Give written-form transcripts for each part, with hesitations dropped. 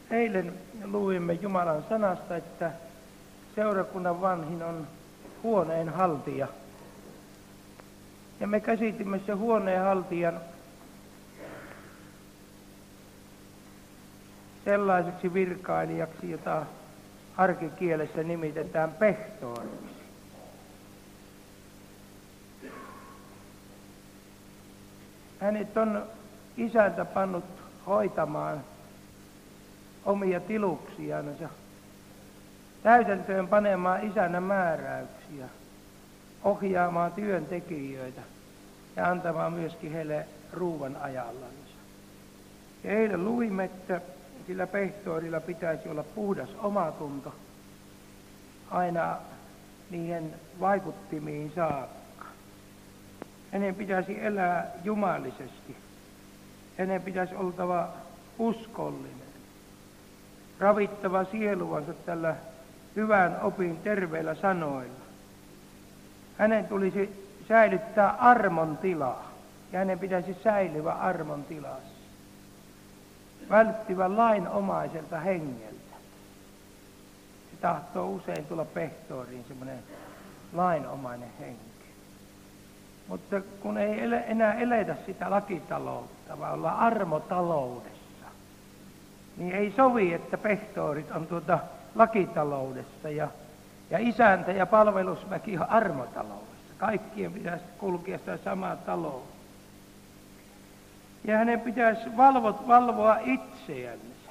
Eilen luimme Jumalan sanasta, että seurakunnan vanhin on huoneen haltija. Ja me käsitimme sen huoneen haltijan sellaiseksi virkailijaksi, jota arkikielessä nimitetään pehtoriksi. Hänet on isäntä pannut hoitamaan omia tiluksiansa, täytäntöön panemaan isännän määräyksiä, ohjaamaan työntekijöitä ja antamaan myöskin heille ruuan ajallansa. Ja eilen luimme, että sillä pehtorilla pitäisi olla puhdas omatunto aina niihin vaikuttimiin saakka. Hänen pitäisi elää jumalisesti. Hänen pitäisi oltava uskollinen, ravittava sieluansa tällä hyvän opin terveillä sanoilla. Hänen tulisi säilyttää armon tilaa, ja hänen pitäisi säilyä armon tilassa. Välttyvä lainomaiselta hengeltä. Se tahtoo usein tulla pehtoriin semmoinen lainomainen henki. Mutta kun ei enää eletä sitä lakitaloutta, vaan ollaan armotaloudessa, niin ei sovi, että pehtorit on lakitaloudessa ja isäntä ja palvelusväki on armotaloudessa. Kaikkien pitäisi kulkea sitä samaa taloutta. Ja hänen pitäisi valvoa itseänsä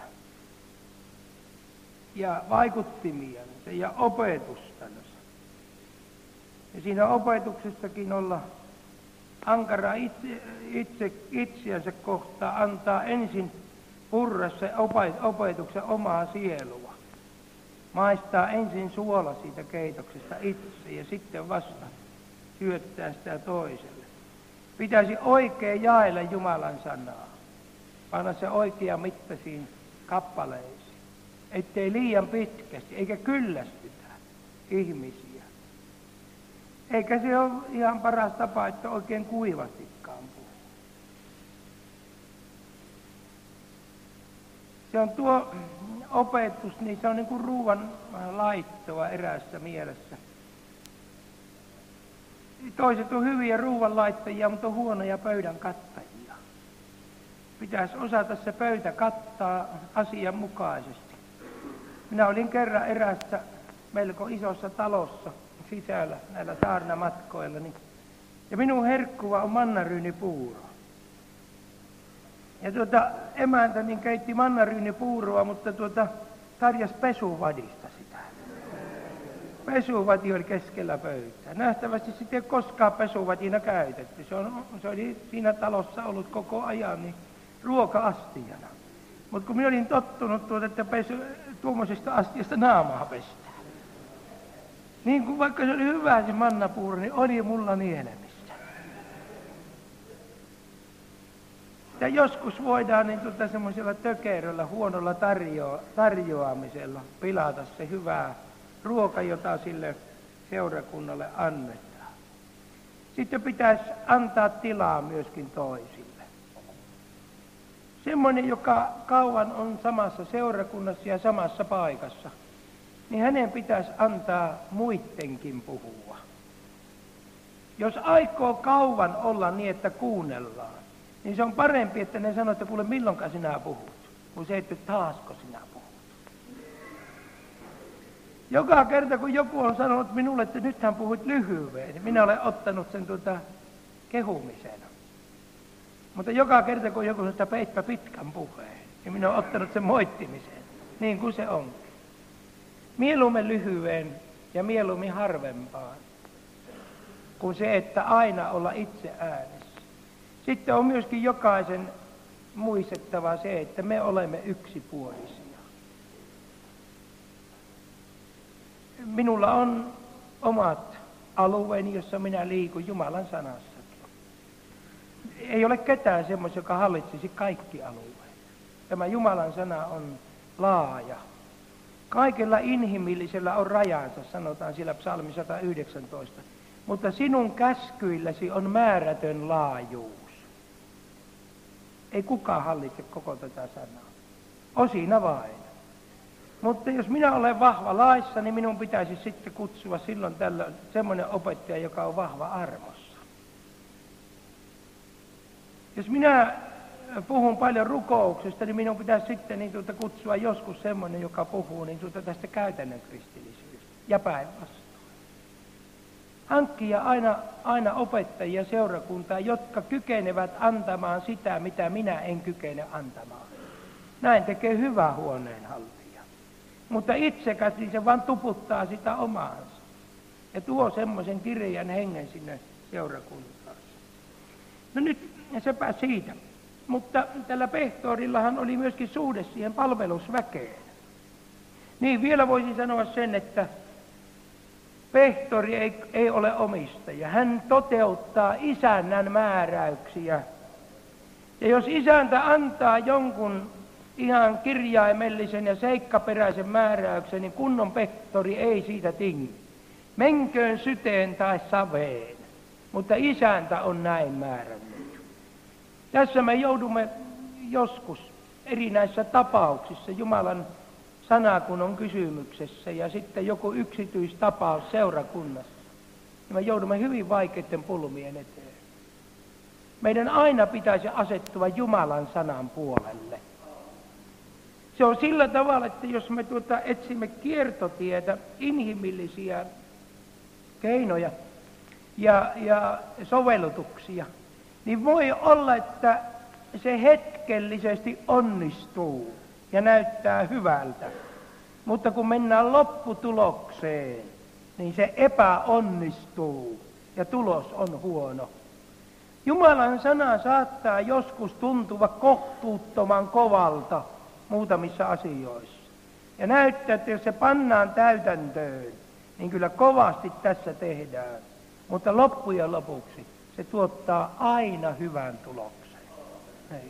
ja vaikuttimiansa ja opetustansa. Ja siinä opetuksessakin olla ankara itseänsä kohtaan, antaa ensin purra se opetuksen omaa sielua. Maistaa ensin suola siitä keitoksesta itse ja sitten vasta syöttää sitä toiselle. Pitäisi oikein jaella Jumalan sanaa, panna se oikea mittaisiin kappaleisiin, ettei liian pitkästi eikä kyllästytä ihmisiä. Eikä se ole ihan paras tapa, että oikein kuivastikaan puhuu. Se on tuo opetus, niin se on niin kuin ruuan laittoa eräässä mielessä. Toiset on hyviä ruuanlaittajia, mutta on huonoja pöydän kattajia. Pitäisi osata se pöytä kattaa asianmukaisesti. Minä olin kerran eräässä melko isossa talossa sisällä näillä saarnamatkoilla, ja minun herkkuva on mannaryynipuuro. Ja emäntä niin keitti mannaryynipuuroa, mutta tarjosi pesuvadista sitä. Pesuvati oli keskellä pöytää. Nähtävästi sitten ei koskaan pesuvadina käytetty. Se oli siinä talossa ollut koko ajan niin ruoka-astiana. Mutta kun minä olin tottunut että tuommoisesta astiasta naamaa pestään. Niin kuin vaikka se oli hyvä se mannapuuro, niin oli mulla nielemistä. Ja joskus voidaan niin semmoisella tökeröllä, huonolla tarjoamisella pilata se hyvä ruoka, jota sille seurakunnalle annetaan. Sitten pitäisi antaa tilaa myöskin toisille. Semmoinen, joka kauan on samassa seurakunnassa ja samassa paikassa, niin hänen pitäisi antaa muittenkin puhua. Jos aikoo kauan olla niin, että kuunnellaan, niin se on parempi, että ne sanoo, että kuule, milloinka sinä puhut, kuin se, että taasko sinä puhut. Joka kerta, kun joku on sanonut minulle, että nyt hän puhuit lyhyeen, niin minä olen ottanut sen kehumisena. Mutta joka kerta, kun joku sanoo, että peitpä pitkän puheen, niin minä olen ottanut sen moittimiseen, niin kuin se on. Mieluummin lyhyen ja mieluummin harvempaan, kuin se, että aina olla itse äänessä. Sitten on myöskin jokaisen muistettava se, että me olemme yksipuolisia. Minulla on omat alueeni, jossa minä liikun Jumalan sanassakin. Ei ole ketään semmoista, joka hallitsisi kaikki alueet. Tämä Jumalan sana on laaja. Kaikella inhimillisellä on rajansa, sanotaan siellä psalmi 119. Mutta sinun käskyilläsi on määrätön laajuus. Ei kukaan hallitse koko tätä sanaa. Osina vain. Mutta jos minä olen vahva laissa, niin minun pitäisi sitten kutsua silloin tällöin semmoinen opettaja, joka on vahva armossa. Jos minä puhun paljon rukouksesta, niin minun pitäisi sitten kutsua joskus semmoinen, joka puhuu tästä käytännön kristillisyydestä ja päinvastoin. Hankkia aina opettajia seurakuntaa, jotka kykenevät antamaan sitä, mitä minä en kykene antamaan. Näin tekee hyvä huoneenhaltija. Mutta itsekäs niin se vaan tuputtaa sitä omaansa ja tuo semmoisen kirjan hengen sinne seurakuntaan. No nyt sepä siitä. Mutta tällä pehtorillahan oli myöskin suhde siihen palvelusväkeen. Niin vielä voisin sanoa sen, että pehtori ei ole omistaja. Hän toteuttaa isännän määräyksiä. Ja jos isäntä antaa jonkun ihan kirjaimellisen ja seikkaperäisen määräyksen, niin kunnon pehtori ei siitä tingi. Menköön syteen tai saveen, mutta isäntä on näin määrännyt. Tässä me joudumme joskus erinäisissä tapauksissa Jumalan sana, kun on kysymyksessä, ja sitten joku yksityistapaus seurakunnassa, niin me joudumme hyvin vaikeiden pulmien eteen. Meidän aina pitäisi asettua Jumalan sanan puolelle. Se on sillä tavalla, että jos me etsimme kiertotietä, inhimillisiä keinoja ja sovellutuksia, niin voi olla, että se hetkellisesti onnistuu ja näyttää hyvältä. Mutta kun mennään lopputulokseen, niin se epäonnistuu ja tulos on huono. Jumalan sana saattaa joskus tuntua kohtuuttoman kovalta muutamissa asioissa. Ja näyttää, että jos se pannaan täytäntöön, niin kyllä kovasti tässä tehdään. Mutta loppujen lopuksi se tuottaa aina hyvän tuloksen. Ei.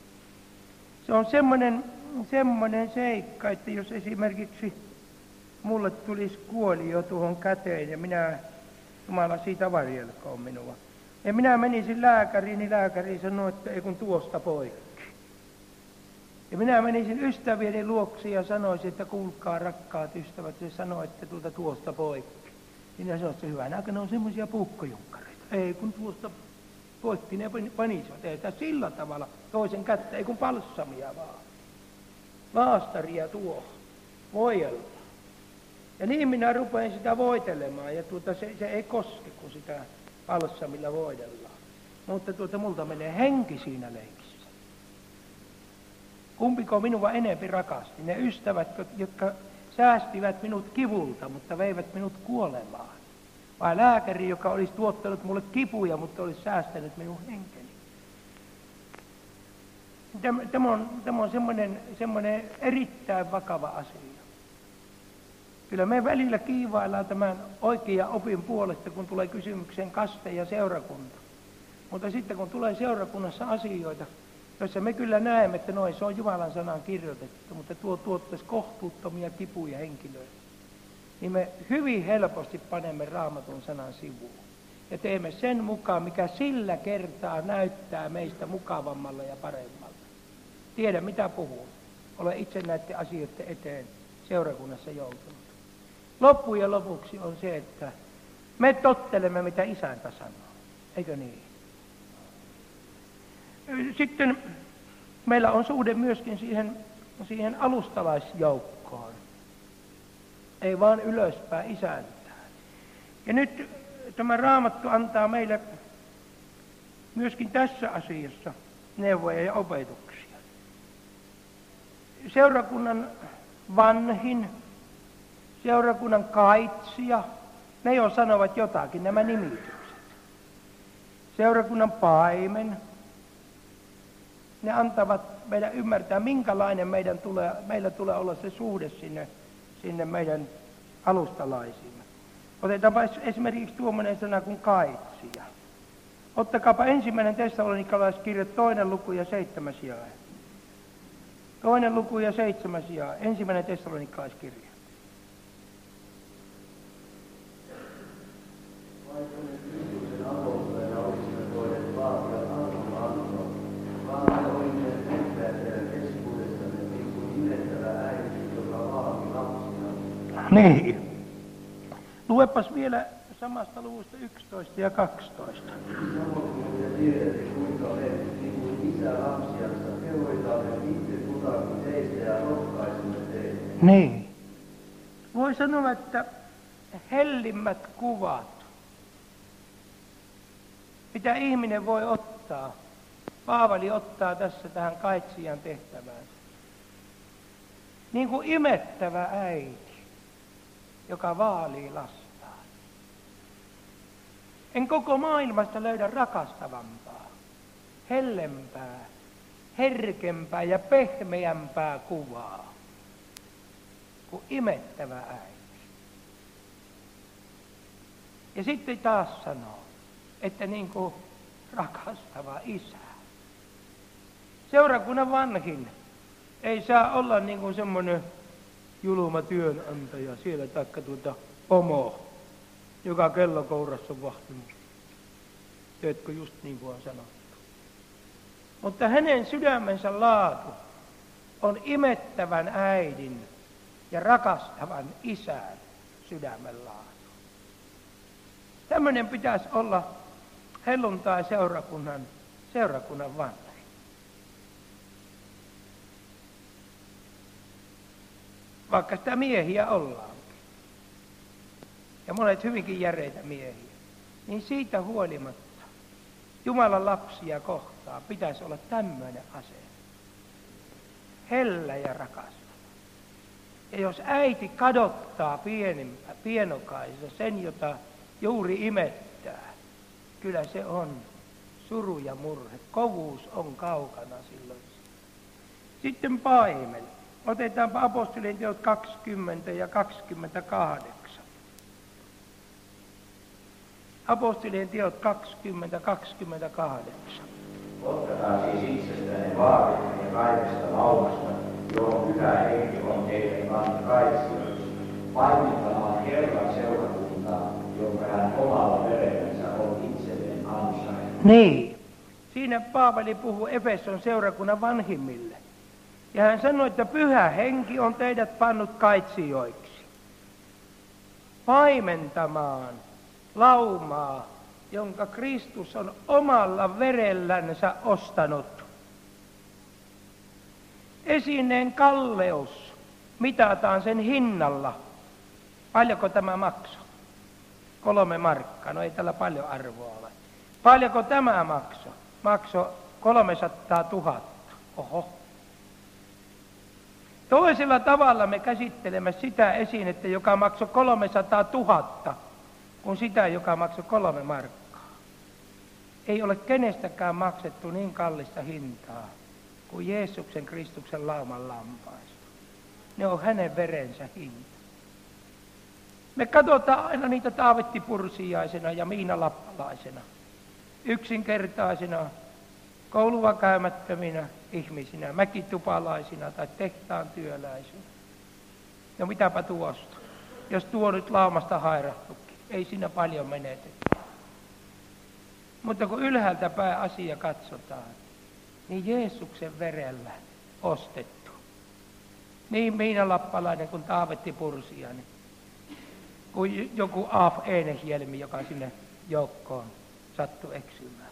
Se on semmoinen seikka, että jos esimerkiksi mulle tulisi kuolio tuohon käteen ja Jumala siitä varjelkoon minua. Ja minä menisin lääkäriin, niin lääkäri sanoi, että ei kun tuosta poikki. Ja minä menisin ystävieni luoksi ja sanoisin, että kuulkaa rakkaat ystävät, se sanoi, että tuosta poikki. Minä sanoin, että hyvänä aikana on semmoisia puukkojunkkareita. Ei kun tuosta poikki, ne panisivat. Ei sillä tavalla toisen kättä, ei kun palssamia vaan. Laastaria tuo, voidella. Ja niin minä rupean sitä voitelemaan ja se ei koske, kun sitä palssamilla voidellaan. Mutta multa menee henki siinä leikissä. Kumpiko minua enempi rakasti? Ne ystävät, jotka säästivät minut kivulta, mutta veivät minut kuolemaan. Vai lääkäri, joka olisi tuottanut mulle kipuja, mutta olisi säästänyt minun henkeni. Tämä on semmoinen erittäin vakava asia. Kyllä me välillä kiivaillaan tämän oikean opin puolesta, kun tulee kysymykseen kaste ja seurakunta. Mutta sitten kun tulee seurakunnassa asioita, joissa me kyllä näemme, että se on Jumalan sanaan kirjoitettu, mutta tuottaisi kohtuuttomia kipuja henkilöille, niin me hyvin helposti panemme Raamatun sanan sivuun. Ja teemme sen mukaan, mikä sillä kertaa näyttää meistä mukavammalle ja paremmalta. Tiedän, mitä puhun. Olen itse näiden asioiden eteen seurakunnassa joutunut. Loppujen lopuksi on se, että me tottelemme, mitä isäntä sanoo. Eikö niin? Sitten meillä on suhde myöskin siihen alustalaisjoukkoon. Ei vaan ylöspäin isäntään. Ja nyt tämä Raamattu antaa meille myöskin tässä asiassa neuvoja ja opetuksia. Seurakunnan vanhin, seurakunnan kaitsija, ne jo sanovat jotakin, nämä nimitykset. Seurakunnan paimen, ne antavat meidän ymmärtää, minkälainen meillä tulee olla se suhde sinne meidän alustalaisimme. Otetaanpa esimerkiksi tuommoinen sana kuin kaitsija. Ottakaapa 1. Tessalonikalaiskirja 2. luku ja 7. jae. 2. luku ja 7. jae. 1. Tessalonikalaiskirja. Niin. Luepas vielä samasta luvusta 11 ja 12. Niin. Voi sanoa, että hellimmät kuvat, mitä ihminen voi ottaa, Paavali ottaa tässä tähän kaitsijan tehtävään. Niin kuin imettävä äiti, joka vaalii lastaan. En koko maailmasta löydä rakastavampaa, hellempää, herkempää ja pehmeämpää kuvaa kuin imettävä äiti. Ja sitten taas sanoo, että niin kuin rakastava isä. Seurakunnan vanhin ei saa olla niin kuin semmoinen julma työnantaja siellä, taikka pomo, joka kellokourassa on vahtinut. Teetkö just niin kuin on sanottu. Mutta hänen sydämensä laatu on imettävän äidin ja rakastavan isän sydämen laatu. Tämmöinen pitäisi olla helluntai-seurakunnan vanhin. Vaikka sitä miehiä ollaankin, ja monet hyvinkin järeitä miehiä, niin siitä huolimatta Jumalan lapsia kohtaan pitäisi olla tämmöinen asenne. Hellä ja rakastava. Ja jos äiti kadottaa pienokaisessa sen, jota juuri imettää, kyllä se on suru ja murhe. Kovuus on kaukana silloin. Sitten paimen. Otetaanpa apostolien teot 20 ja 28. Apostolien teot 20, 28. Ottakaa siis itsestänne vaarit ja kaikesta laumasta, johon pyhä henki on teidän kanssa kaitsijoiksi, paimentamaan Herran seurakuntaa, jonka hän omalla verellänsä on itselleen ansainnut. Niin. Siinä Paavali puhuu Efeson seurakunnan vanhimmille. Ja hän sanoi, että pyhä henki on teidät pannut kaitsijoiksi. Paimentamaan laumaa, jonka Kristus on omalla verellänsä ostanut. Esineen kalleus mitataan sen hinnalla. Paljonko tämä maksoi? 3 markkaa. No ei tällä paljon arvoa ole. Paljonko tämä maksoi? Maksoi 300 000. Oho. Toisella tavalla me käsittelemme sitä esinettä, joka maksoi 300 000, kuin sitä, joka maksoi 3 markkaa. Ei ole kenestäkään maksettu niin kallista hintaa kuin Jeesuksen Kristuksen lauman lampaista. Ne on hänen verensä hinta. Me katsotaan aina niitä Taavetti Pursiaisena ja Miina Lappalaisena, yksinkertaisina, koulua käymättöminä ihmisinä, mäkitupalaisina tai tehtaan työläisinä. No mitäpä tuosta, jos tuo nyt laumasta hairahtukin, ei siinä paljon menetetä. Mutta kun ylhäältä päin asia katsotaan, niin Jeesuksen verellä ostettu. Niin Miina Lappalainen kuin Taavetti Pursiainen, kuin joku Af Enehjelmi, joka sinne joukkoon sattui eksymään.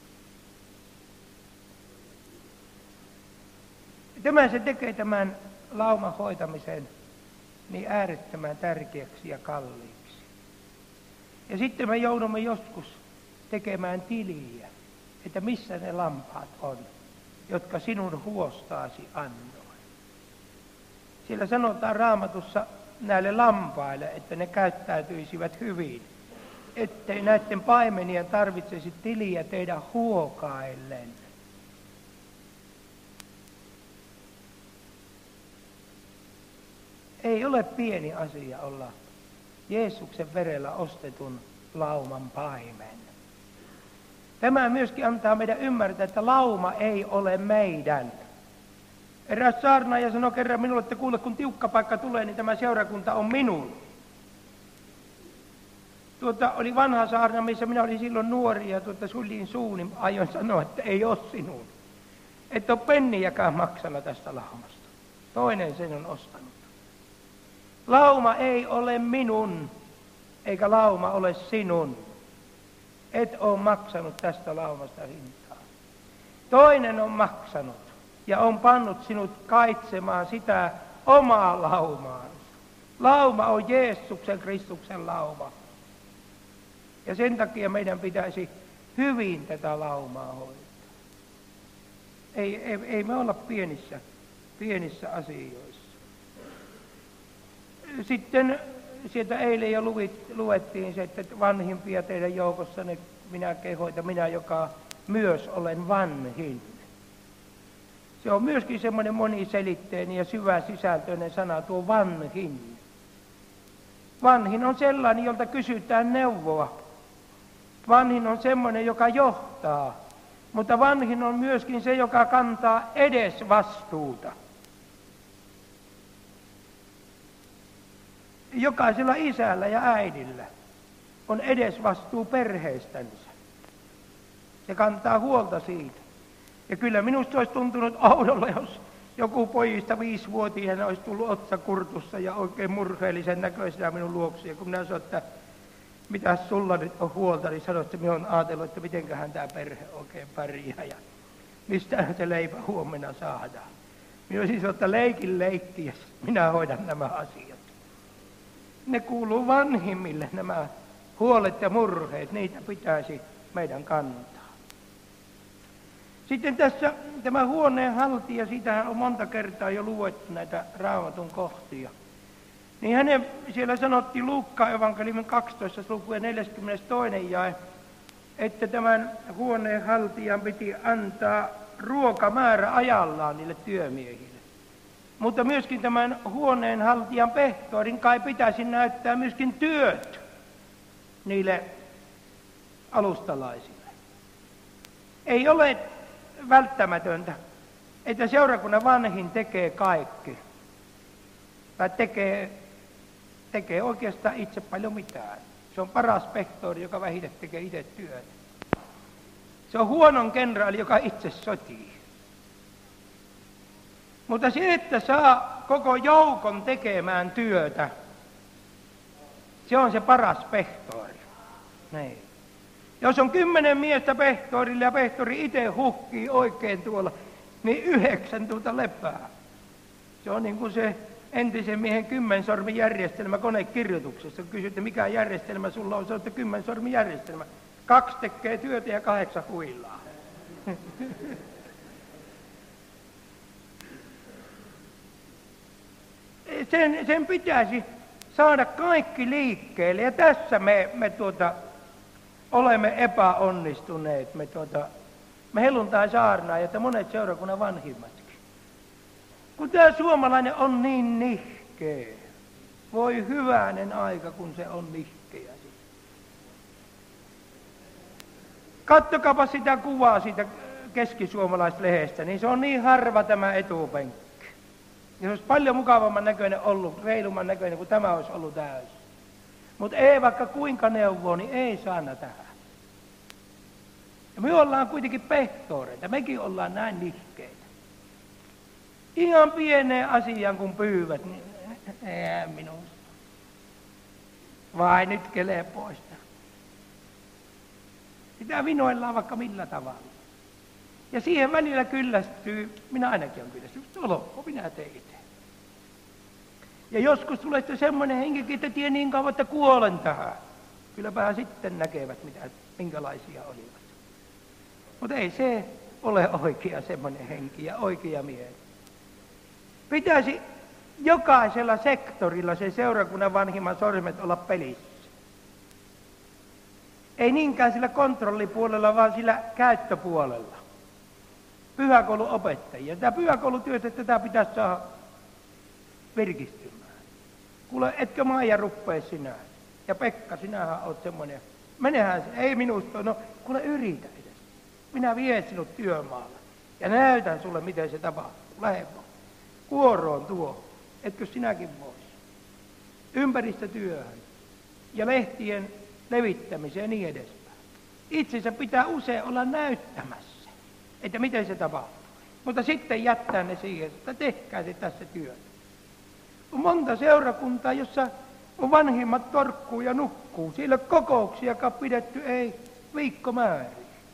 Se tekee tämän lauman hoitamisen niin äärettömän tärkeäksi ja kalliiksi. Ja sitten me joudumme joskus tekemään tiliä, että missä ne lampaat on, jotka sinun huostaasi annoin. Siellä sanotaan Raamatussa näille lampaille, että ne käyttäytyisivät hyvin, ettei näiden paimenien tarvitsisi tiliä tehdä huokaillen. Ei ole pieni asia olla Jeesuksen verellä ostetun lauman paimen. Tämä myöskin antaa meidän ymmärtää, että lauma ei ole meidän. Eräs saarnaaja sanoi kerran minulle, että kuule, kun tiukka paikka tulee, niin tämä seurakunta on minun. Oli vanha saarna, missä minä olin silloin nuori ja suljin suuni, aion sanoa, että ei ole sinun. Et ole penniäkään maksana tästä laumasta. Toinen sen on ostanut. Lauma ei ole minun, eikä lauma ole sinun. Et ole maksanut tästä laumasta hintaa. Toinen on maksanut ja on pannut sinut kaitsemaan sitä omaa laumaansa. Lauma on Jeesuksen Kristuksen lauma. Ja sen takia meidän pitäisi hyvin tätä laumaa hoitaa. Ei me olla pienissä asioissa. Sitten sieltä eilen jo luettiin se, että vanhimpia teidän joukossanne minä kehoitan, minä joka myös olen vanhin. Se on myöskin semmoinen moniselitteinen ja syväsisältöinen sana, tuo vanhin. Vanhin on sellainen, jolta kysytään neuvoa. Vanhin on semmoinen, joka johtaa, mutta vanhin on myöskin se, joka kantaa edesvastuuta. Jokaisella isällä ja äidillä on edesvastuu perheestänsä. Se kantaa huolta siitä. Ja kyllä minusta olisi tuntunut oudolle, jos joku pojista 5-vuotiaana olisi tullut otsakurtussa ja oikein murheellisen näköisenä minun luoksi. Ja kun minä sanoin, että mitäs sulla nyt on huolta, niin sanoin, että minä olen ajatellut, että mitenköhän tämä perhe oikein pärjää ja mistähän se leipä huomenna saadaan. Minä olisin sanonut, että leikin leikki ja minä hoidan nämä asiat. Ne kuuluu vanhimmille nämä huolet ja murheet, niitä pitäisi meidän kantaa. Sitten tässä tämä huoneen haltija, siitähän on monta kertaa jo luettu näitä Raamatun kohtia. Niin hänen siellä sanottiin Luukkaan evankeliumin 12. luku ja 42. jae, että tämän huoneen haltijan piti antaa ruokamäärä ajallaan niille työmiehille. Mutta myöskin tämän huoneen haltijan pehtorin kai pitäisi näyttää myöskin työt niille alustalaisille. Ei ole välttämätöntä, että seurakunnan vanhin tekee kaikki. Tai tekee oikeastaan itse paljon mitään. Se on paras pehtori, joka vähiten tekee itse työtä. Se on huonon kenraali, joka itse sotii. Mutta se, että saa koko joukon tekemään työtä, se on se paras pehtori. Niin. Jos on 10 miestä pehtorille ja pehtori itse hukkii oikein tuolla, niin 9 lepää. Se on niin kuin se entisen miehen 10-sormijärjestelmä konekirjoituksessa. Kun kysytte, mikä järjestelmä sulla on, se on 10-sormijärjestelmä. 2 tekee työtä ja 8 huilaa. Sen pitäisi saada kaikki liikkeelle, ja tässä me olemme epäonnistuneet, me helluntaisaarnaajat ja monet seurakunnan vanhimmatkin. Kun tämä suomalainen on niin nihkeä, voi hyvänen aika, kun se on nihkeä. Katsokaapa sitä kuvaa siitä keskisuomalaislehdestä, niin se on niin harva tämä etupenkki. Ja se olisi paljon mukavamman näköinen ollut, reilumman näköinen kuin tämä olisi ollut täysin. Mutta ei vaikka kuinka neuvoo, niin ei saana tähän. Ja me ollaan kuitenkin pehtoreita, mekin ollaan näin nihkeitä. Ihan pieneen asiaan kun pyyvät, niin ei minusta. Vai nyt kelee poista. Sitä vinoillaan vaikka millä tavalla. Ja siihen välillä kyllästyy, minä ainakin olen kyllästynyt, olkoon, minä tein itse. Ja joskus tulee semmoinen henkikin, että tie niin kauan, että kuolen tähän. Kylläpähän sitten näkevät, minkälaisia olivat. Mutta ei se ole oikea semmoinen henki ja oikea mieli. Pitäisi jokaisella sektorilla se seurakunnan vanhimman sormet olla pelissä. Ei niinkään sillä kontrollipuolella, vaan sillä käyttöpuolella. Pyhäkoulun opettajia. Tämä pyhäkoulutyötä, tätä pitäisi saada virkistymään. Kuule, etkö Maija ruppee sinä? Ja Pekka, sinähän olet semmoinen. Menehän se, ei minusta, no kuule yritä edes. Minä vien sinut työmaalle ja näytän sulle, miten se tapahtuu. Lähde vaan. Kuoroon tuo, etkö sinäkin voisi. Ympäristötyöhön ja lehtien levittämiseen ja niin edespäin. Itsensä pitää usein olla näyttämässä, että miten se tapahtuu. Mutta sitten jättää ne siihen, että tehkää se tässä työtä. On monta seurakuntaa, jossa on vanhimmat torkkuu ja nukkuu. Siellä kokouksiakaan pidetty ei viikkomäärin.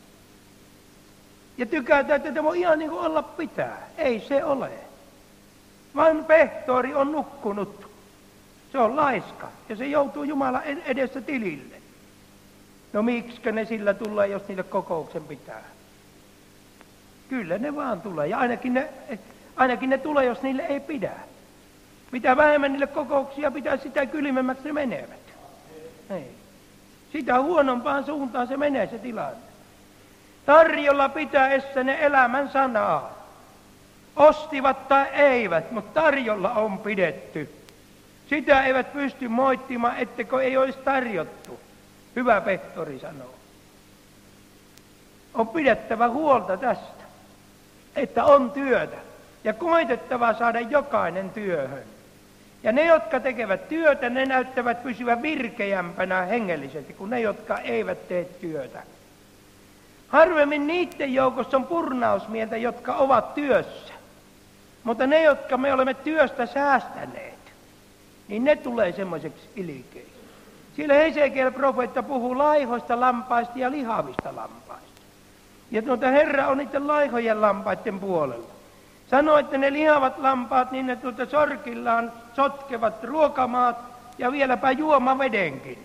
Ja tykätään, että tämä on ihan niin kuin olla pitää. Ei se ole. Vaan pehtori on nukkunut. Se on laiska ja se joutuu Jumalan edessä tilille. No miksikä ne sillä tulee, jos niille kokouksen pitää? Kyllä ne vaan tulee. Ja ainakin ne tulee, jos niille ei pidä. Mitä vähemmän niille kokouksia pitää, sitä kylmemmäksi ne menevät. Ei. Sitä huonompaan suuntaan se menee se tilanne. Tarjolla pitäessä ne elämän sanaa. Ostivat tai eivät, mutta tarjolla on pidetty. Sitä eivät pysty moittimaan, ettekö ei olisi tarjottu. Hyvä pehtori sanoo. On pidettävä huolta tästä, että on työtä ja koitettava saada jokainen työhön. Ja ne, jotka tekevät työtä, ne näyttävät pysyvän virkeämpänä hengellisesti kuin ne, jotka eivät tee työtä. Harvemmin niiden joukossa on purnausmieltä, jotka ovat työssä. Mutta ne, jotka me olemme työstä säästäneet, niin ne tulee semmoiseksi ilkeiksi. Siellä Hesekiel profeetta puhuu laihoista lampaista ja lihavista lampaista. Ja Herra on niiden laihojen lampaiden puolella. Sanoo, että ne lihavat lampaat, niin ne sorkillaan sotkevat ruokamaat ja vieläpä juomavedenkin.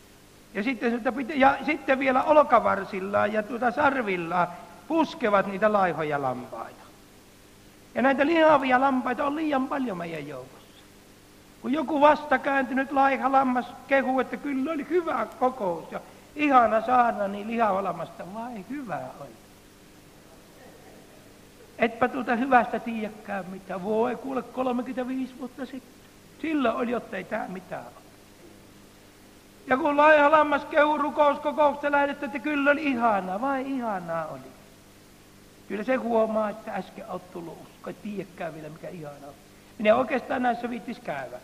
Ja sitten vielä olkavarsillaan ja sarvillaan puskevat niitä laihoja lampaita. Ja näitä lihavia lampaita on liian paljon meidän joukossa. Kun joku vastakääntynyt laiha lammas kehuu, että kyllä oli hyvä kokous ja ihana saarna, niin lihava lammasta, vai hyvä oli. Etpä hyvästä tiedäkään mitään. Voi kuule 35 vuotta sitten. Silloin oli, jotta ei tää mitään ole. Ja kun laiha lammas kehuu rukouskokouksesta lähdettä, että kyllä oli ihanaa, vai ihanaa oli. Kyllä se huomaa, että äsken olet tullut usko, ei tiedäkään vielä mikä ihanaa on. Minä oikeastaan näissä viittis käydä.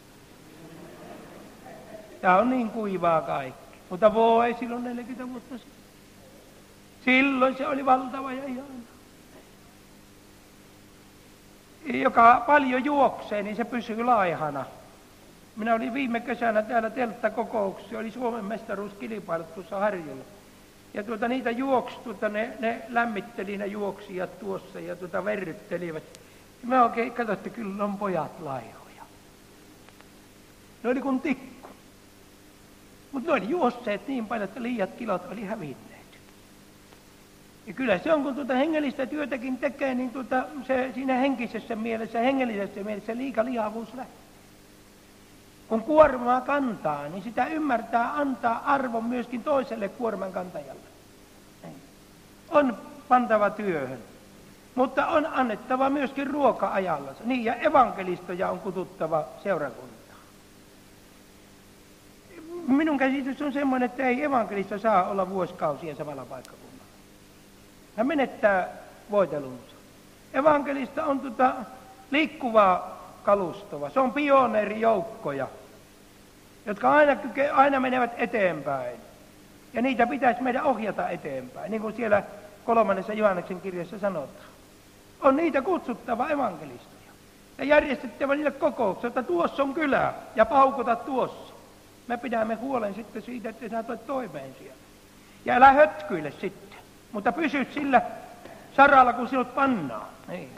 Tää on niin kuivaa kaikki. Mutta voi silloin 40 vuotta sitten. Silloin se oli valtava ja ihanaa. Joka paljon juoksee, niin se pysyy laihana. Minä olin viime kesänä täällä telttakokouksessa, oli Suomen mestaruuskilpailut tuossa Harjulla. Ja niitä juoksi, ne lämmitteli ne juoksijat tuossa ja verryttelivät. Ja mä oikein katsoin, että kyllä on pojat laihoja. Ne oli kuin tikku. Mutta ne oli juosseet niin paljon, että liiat kilot oli hävinneet. Ja kyllä se on, kun hengellistä työtäkin tekee, niin se siinä hengellisessä mielessä liika lihavuus lähtee. Kun kuormaa kantaa, niin sitä ymmärtää antaa arvon myöskin toiselle kuorman kantajalle. On pantava työhön, mutta on annettava myöskin ruoka-ajallansa. Niin, ja evankelistoja on kututtava seurakuntaan. Minun käsitys on semmoinen, että ei evankelista saa olla vuosikausia samalla paikkakunnalla. Hän menettää voitelunsa. Evankelista on liikkuvaa kalustoa. Se on pioneerijoukkoja, jotka aina menevät eteenpäin. Ja niitä pitäisi meidän ohjata eteenpäin, niin kuin siellä 3. Johanneksen kirjassa sanotaan. On niitä kutsuttava evankelistoja. Ja järjestettävä niille kokouksia, että tuossa on kylä ja paukuta tuossa. Me pidämme huolen sitten siitä, että sinä tulet toimeen siellä. Ja älä hötkyile sitten, mutta pysyt sillä saralla, kun sinut pannaan. Niin.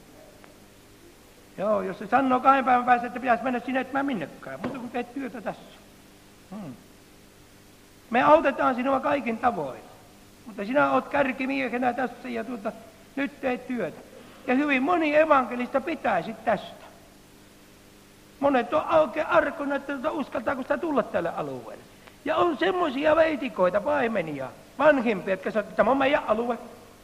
Joo, jos se sanoo 2 päivän päästä, että pitäisi mennä sinne, et mä minnekään, mutta kun teet työtä tässä. Me autetaan sinua kaikin tavoin, mutta sinä oot kärkimiehenä tässä ja nyt teet työtä. Ja hyvin moni evankelista pitäisi tästä. Monet on oikein arkona, että uskaltaako sitä tulla tälle alueelle. Ja on semmoisia veitikoita, paimenia, vanhimpia, jotka sanoo, että tämä on meidän alue.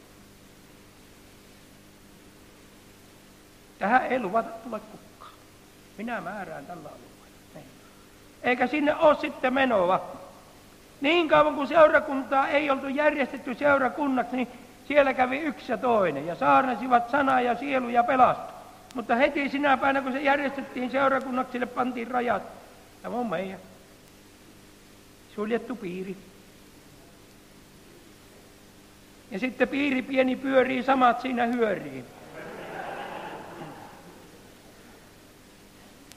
Tähän ei luvata tulla kukaan. Minä määrään tällä alueella. Eikä sinne ole sitten menoa. Niin kauan kuin seurakuntaa ei oltu järjestetty seurakunnaksi, niin siellä kävi yksi ja toinen. Ja saarnasivat sanaa ja sielu ja pelastu. Mutta heti sinä päivänä, kun se järjestettiin seurakunnaksi, sille pantiin rajat. Tämä on meidän. Suljettu piiri. Ja sitten piiri pieni pyörii, samat siinä hyörii.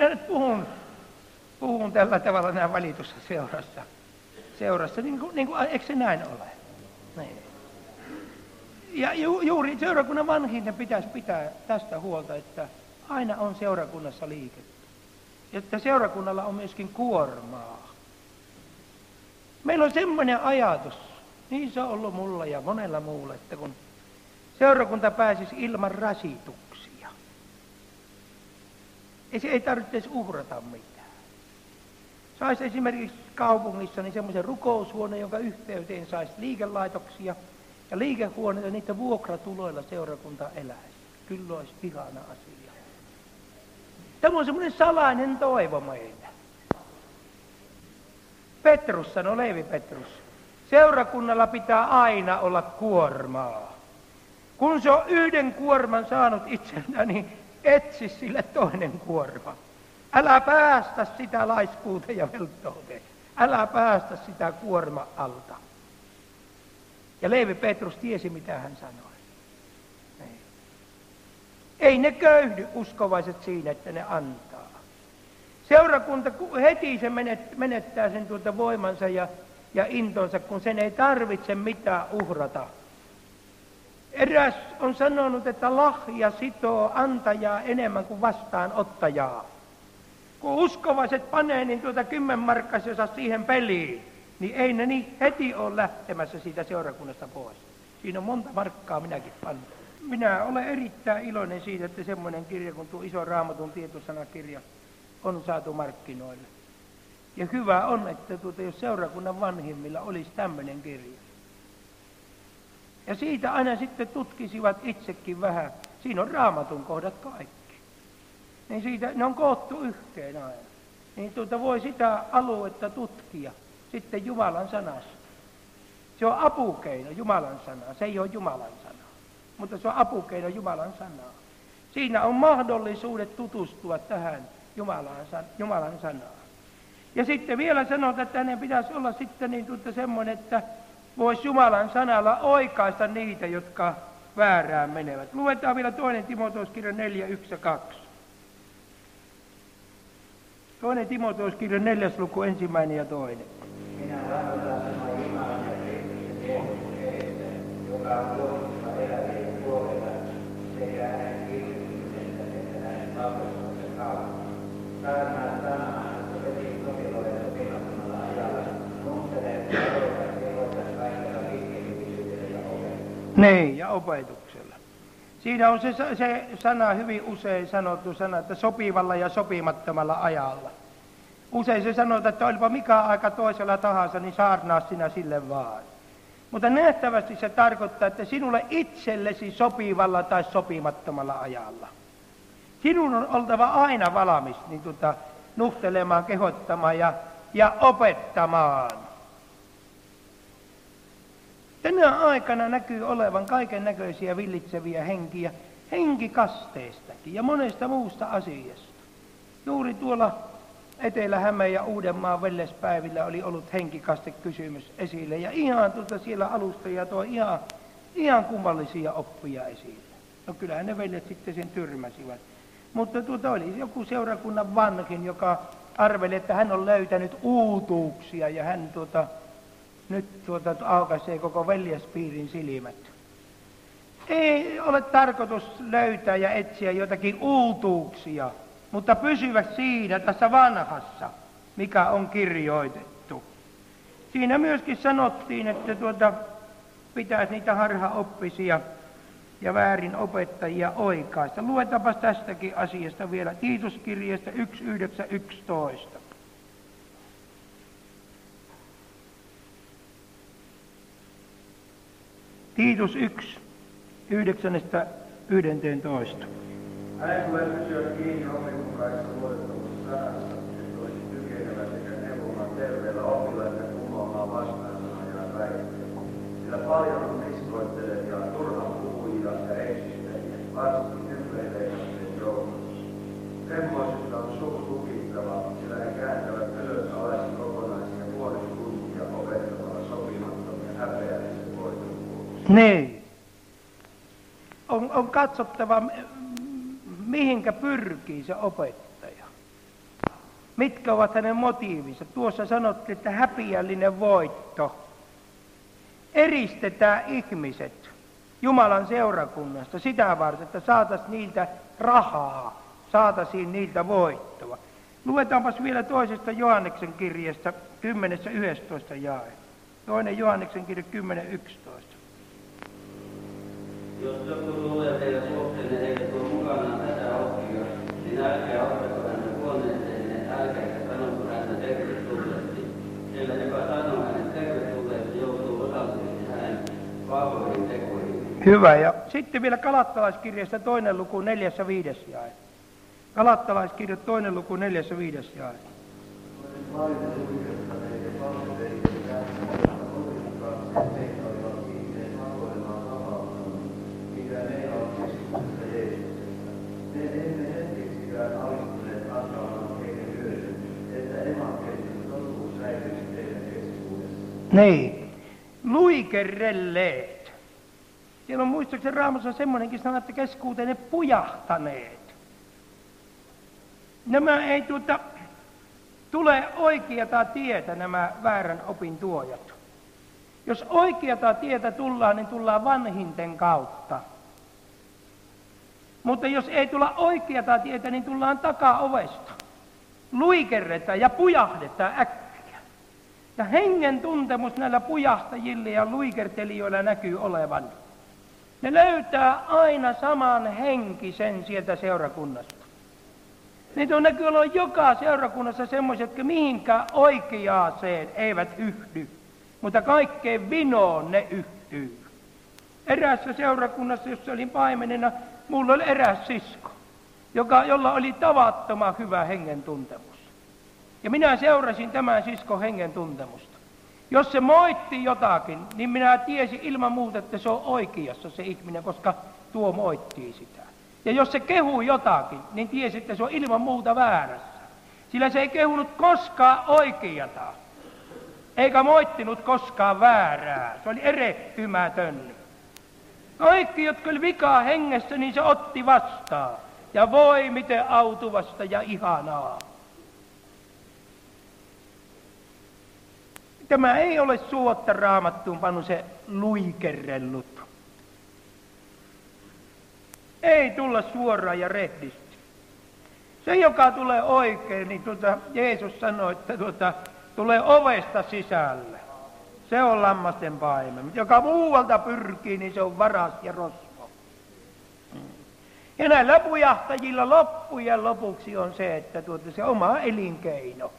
minä nyt puhun tällä tavalla nämä valitussa seurassa niin kuin, eikö se näin ole? Niin. Ja juuri seurakunnan vanhinen pitäisi pitää tästä huolta, että aina on seurakunnassa liikettä. Että seurakunnalla on myöskin kuormaa. Meillä on semmoinen ajatus, niin se on ollut mulla ja monella muulla, että kun seurakunta pääsisi ilman rasituksia, se ei tarvitse edes uhrata mitään. Saisi esimerkiksi kaupungissa niin semmoisen rukoushuoneen, jonka yhteyteen saisi liikelaitoksia ja liikehuoneita, niitä vuokratuloilla seurakunta eläisi. Kyllä olisi ihana asia. Tämä on semmoinen salainen toivo meillä. Petrus sanoi, Leevi Petrus, seurakunnalla pitää aina olla kuormaa. Kun se on yhden kuorman saanut itseltä, niin etsi sille toinen kuorma. Älä päästä sitä laiskuuteen ja velttouteen. Älä päästä sitä kuorma alta. Ja Leevi Petrus tiesi, mitä hän sanoi. Ei ne köyhdy uskovaiset siinä, että ne antaa. Seurakunta heti se menettää sen voimansa ja intonsa, kun sen ei tarvitse mitään uhrata. Eräs on sanonut, että lahja sitoo antajaa enemmän kuin vastaanottajaa. Kun uskovaiset panee niin 10-markkaisessa siihen peliin, niin ei ne niin heti ole lähtemässä siitä seurakunnasta pois. Siinä on monta markkaa minäkin pannut. Minä olen erittäin iloinen siitä, että semmoinen kirja kuin tuo iso Raamatun tietosanakirja on saatu markkinoille. Ja hyvä on, että jos seurakunnan vanhimmilla olisi tämmöinen kirja. Ja siitä aina sitten tutkisivat itsekin vähän. Siinä on Raamatun kohdat kaikki. Niin siitä, ne on koottu yhteen aina. Niin voi sitä aluetta tutkia sitten Jumalan sanasta. Se on apukeino Jumalan sanaa, se ei ole Jumalan sanaa. Mutta se on apukeino Jumalan sanaa. Siinä on mahdollisuudet tutustua tähän Jumalan sanaan. Ja sitten vielä sanotaan, että hänen pitäisi olla sitten semmoinen, että voisi Jumalan sanalla oikaista niitä, jotka väärään menevät. Luetaan vielä 2. Timoteoskirja 4, 1 ja 2. 2. Timoteoskirja 4. luku 1. ja 2. Minä rauhoitan sinua Jumalan ja Kristuksen Jeesuksen eteen, joka on luovussa elävien puolella sekä hänen kirjoituksensa että hänen valtaisuutensa kautta. Saarnaa sanaa, että veti sopiloja sopimattomalla ajalla, muhtelee varoita kehoita kaikella viikkelisyydellä ja opetuksella. Niin, ja opetuksella. Siinä on se sana hyvin usein sanottu sana, että sopivalla ja sopimattomalla ajalla. Usein se sanotaan, että olipa mikä aika toisella tahansa, niin saarnaa sinä sille vaan. Mutta nähtävästi se tarkoittaa, että sinulle itsellesi sopivalla tai sopimattomalla ajalla. Sinun on oltava aina valmis niin nuhtelemaan, kehottamaan ja opettamaan. Tänä aikana näkyy olevan kaiken näköisiä villitseviä henkiä, henkikasteistakin ja monesta muusta asiasta. Juuri tuolla Etelä-Hämeen ja Uudenmaan vellespäivillä oli ollut henkikastekysymys esille ja ihan siellä alustajia toi ihan kummallisia oppia esille. No kyllähän ne veljet sitten sen tyrmäsivät. Mutta oli joku seurakunnan vanhin, joka arveli, että hän on löytänyt uutuuksia ja hän nyt aukaisee koko veljespiirin silmät. Ei ole tarkoitus löytää ja etsiä jotakin uutuuksia, mutta pysyvä siinä tässä vanhassa, mikä on kirjoitettu. Siinä myöskin sanottiin, että pitäisi niitä harhaoppisia ja väärin opettajia oikaista. Luetaanpas tästäkin asiasta vielä Tiituskirjeestä 1.9.11. Tiitus 1, 9.11. Hänen tulee pysyä kiinni ominmukaisesta luotettavasta sanasta, että olisi kykenevä sekä neuvomaan terveellä opilla että kumoamaan vastaansanojaan väitteitä. Sillä paljon on niskoittelevia, turhan puhujia ja eksistäjiä, varsinkin nykyleikkausten joukossa. Semmoisista on suu tukittava, sillä he kääntävät ylös alas kokonaisia vuosikuntia opettamalla sopimattomia häpeällisen voiton vuoksi. Niin. On katsottava, mihinkä pyrkii se opettaja. mitkä ovat hänen motiivinsa. Tuossa sanottiin, että häpiällinen voitto. Eristetään ihmiset Jumalan seurakunnasta sitä varten, että saataisiin niiltä rahaa, saataisiin niiltä voittoa. Luetaanpas vielä toisesta Johanneksen kirjasta 10.11 jae. Toinen Johanneksen kirja 10.11. Jos joku tulee teidän suhteenne eikä tuo mukanaan tätä oppia, niin älkää ottako hänen huoneeseen, älkääkä sanoko häntä tervetulleeksi. Sillä joka sanoo hänen tervetulleeksi, joutuu osalliseksi hänen pahoihin tekoihin. Hyvä, ja sitten vielä Galattalaiskirjasta 2. luku 4.5 jae. Galattalaiskirja 2. luku 4.5 jae. Niin, luikerrelleet. Siellä on muistaakseni Raamassa semmoinenkin sana, että keskuuteen ne pujahtaneet. Nämä ei tule oikeata tietä, nämä väärän opin tuojat. Jos oikeata tietä tullaan, niin tullaan vanhinten kautta. Mutta jos ei tulla oikeata tietä, niin tullaan takaovesta. Luikerretaan ja pujahdetaan äkkiä. Ja hengen tuntemus näillä pujahtajilla ja luikertelijoilla näkyy olevan. Ne löytää aina saman henkisen sieltä seurakunnasta. Niitä on näkyy olla joka seurakunnassa semmoiset, jotka mihinkään oikeaaseen eivät yhdy, mutta kaikkeen vinoon ne yhtyy. Eräässä seurakunnassa, jossa olin paimenena, mulla oli eräs sisko, jolla oli tavattoman hyvä hengen tuntemus. Ja minä seurasin tämän siskon hengen tuntemusta. Jos se moitti jotakin, niin minä tiesin ilman muuta, että se on oikeassa se ihminen, koska tuo moittii sitä. Ja jos se kehuu jotakin, niin tiesi, että se on ilman muuta väärässä. Sillä se ei kehunut koskaan oikeata, eikä moittinut koskaan väärää. Se oli erehtymätön. Kaikki, jotka oli vikaa hengessä, niin se otti vastaan. Ja voi miten autuvasta ja ihanaa. Tämä ei ole suotta Raamattuun pannut se luikerrellut. Ei tulla suoraan ja rehdisti. Se, joka tulee oikein, niin Jeesus sanoi, että tulee ovesta sisälle. Se on lammasten paimen. Joka muualta pyrkii, niin se on varas ja rosvo. Ja näillä pujahtajilla loppujen lopuksi on se, että se oma elinkeino.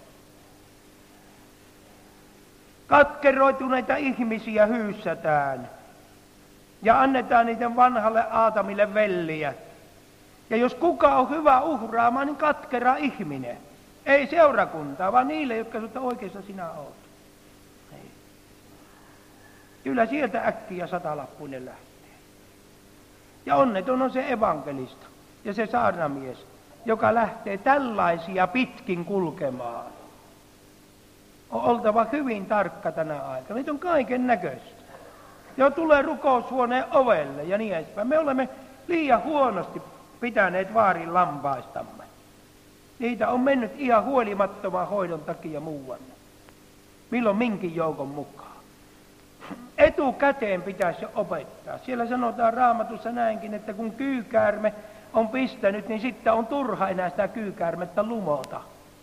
Katkeroituneita ihmisiä hyyssätään. Ja annetaan niiden vanhalle Aatamille velliä. Ja jos kuka on hyvä uhraamaan, niin katkera ihminen. Ei seurakuntaa, vaan niille, jotka sanotaan, että oikeassa sinä olet. Ei. Kyllä sieltä äkkiä 100-lappuinen lähtee. Ja onneton on se evankelista ja se saarnamies, joka lähtee tällaisia pitkin kulkemaan. On oltava hyvin tarkka tänä aikana. Niitä on kaiken näköistä. Jo tulee rukoushuoneen ovelle ja niin edespäin. Me olemme liian huonosti pitäneet vaarin lampaistamme. Niitä on mennyt ihan huolimattoman hoidon takia muualle. Milloin minkin joukon mukaan. Etukäteen pitäisi opettaa. Siellä sanotaan Raamatussa näinkin, että kun kyykäärme on pistänyt, niin sitten on turha enää sitä kyykäärmettä lumota.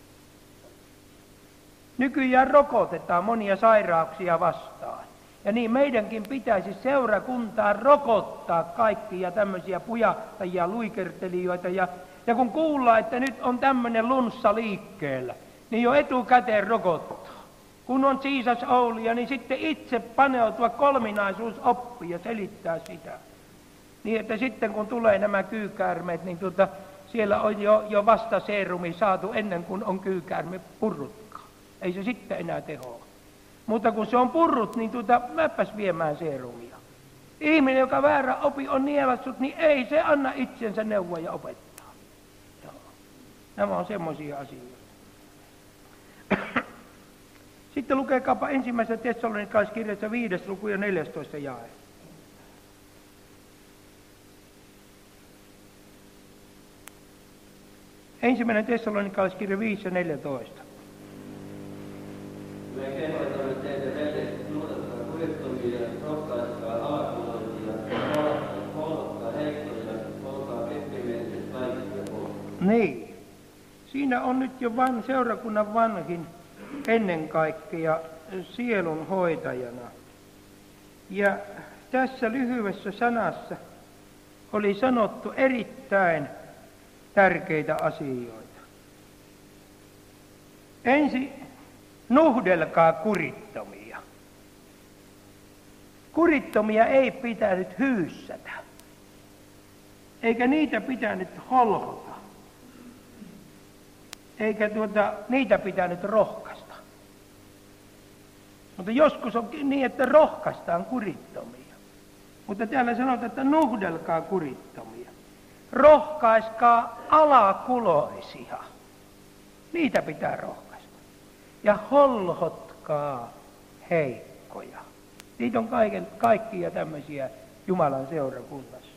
Nykyään rokotetaan monia sairauksia vastaan. Ja niin meidänkin pitäisi seurakuntaa rokottaa kaikkia tämmöisiä pujahtajia, luikertelijoita. Ja kun kuullaan, että nyt on tämmöinen lunssa liikkeellä, niin jo etukäteen rokottaa. Kun on Jesus Oulia, niin sitten itse paneutua kolminaisuusoppiin ja selittää sitä. Niin että sitten kun tulee nämä kyykäärmeet, niin siellä on jo vastaseerumi saatu ennen kuin on kyykäärme purrutkaan. Ei se sitten enää tehoa. Mutta kun se on purrut, niin mäppäs viemään seerumia. Ihminen, joka väärä opi on nielassut, niin ei se anna itsensä neuvoa ja opettaa. Joo. Nämä on semmoisia asioita. Sitten lukekaapa ensimmäisessä Tessalonikalaiskirjassa 5. luku ja 14 jae. 1. Tessalonikalaiskirja 5 ja 14. Me kehoitamme teitä veljet, noudatkaa kurittomia, rohkaiskaa alakuloisia, holotkaa heikkoja, olkaa pitkämieliset kaikkia pois. Niin. Siinä on nyt jo seurakunnan vanhin ennen kaikkea sielun hoitajana. Ja tässä lyhyessä sanassa oli sanottu erittäin tärkeitä asioita. Ensin nuhdelkaa kurittomia. Kurittomia ei pitänyt hyyssätä, eikä niitä pitänyt holhota, eikä niitä pitänyt rohkaista. Mutta joskus on niin, että rohkaistaan kurittomia. Mutta täällä sanotaan, että nuhdelkaa kurittomia. Rohkaiskaa alakuloisia. Niitä pitää rohkaista. Ja holhotkaa heikkoja. Niitä on kaikkia tämmöisiä Jumalan seurakunnassa.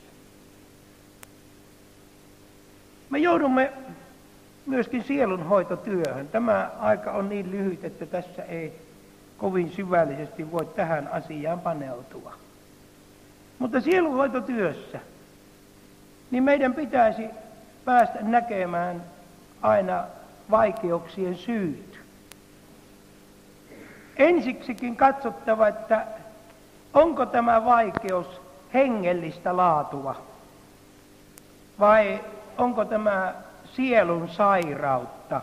Me joudumme myöskin sielunhoitotyöhön. Tämä aika on niin lyhyt, että tässä ei kovin syvällisesti voi tähän asiaan paneutua. Mutta sielunhoitotyössä niin meidän pitäisi päästä näkemään aina vaikeuksien syyt. Ensiksikin katsottava, että onko tämä vaikeus hengellistä laatua vai onko tämä sielun sairautta.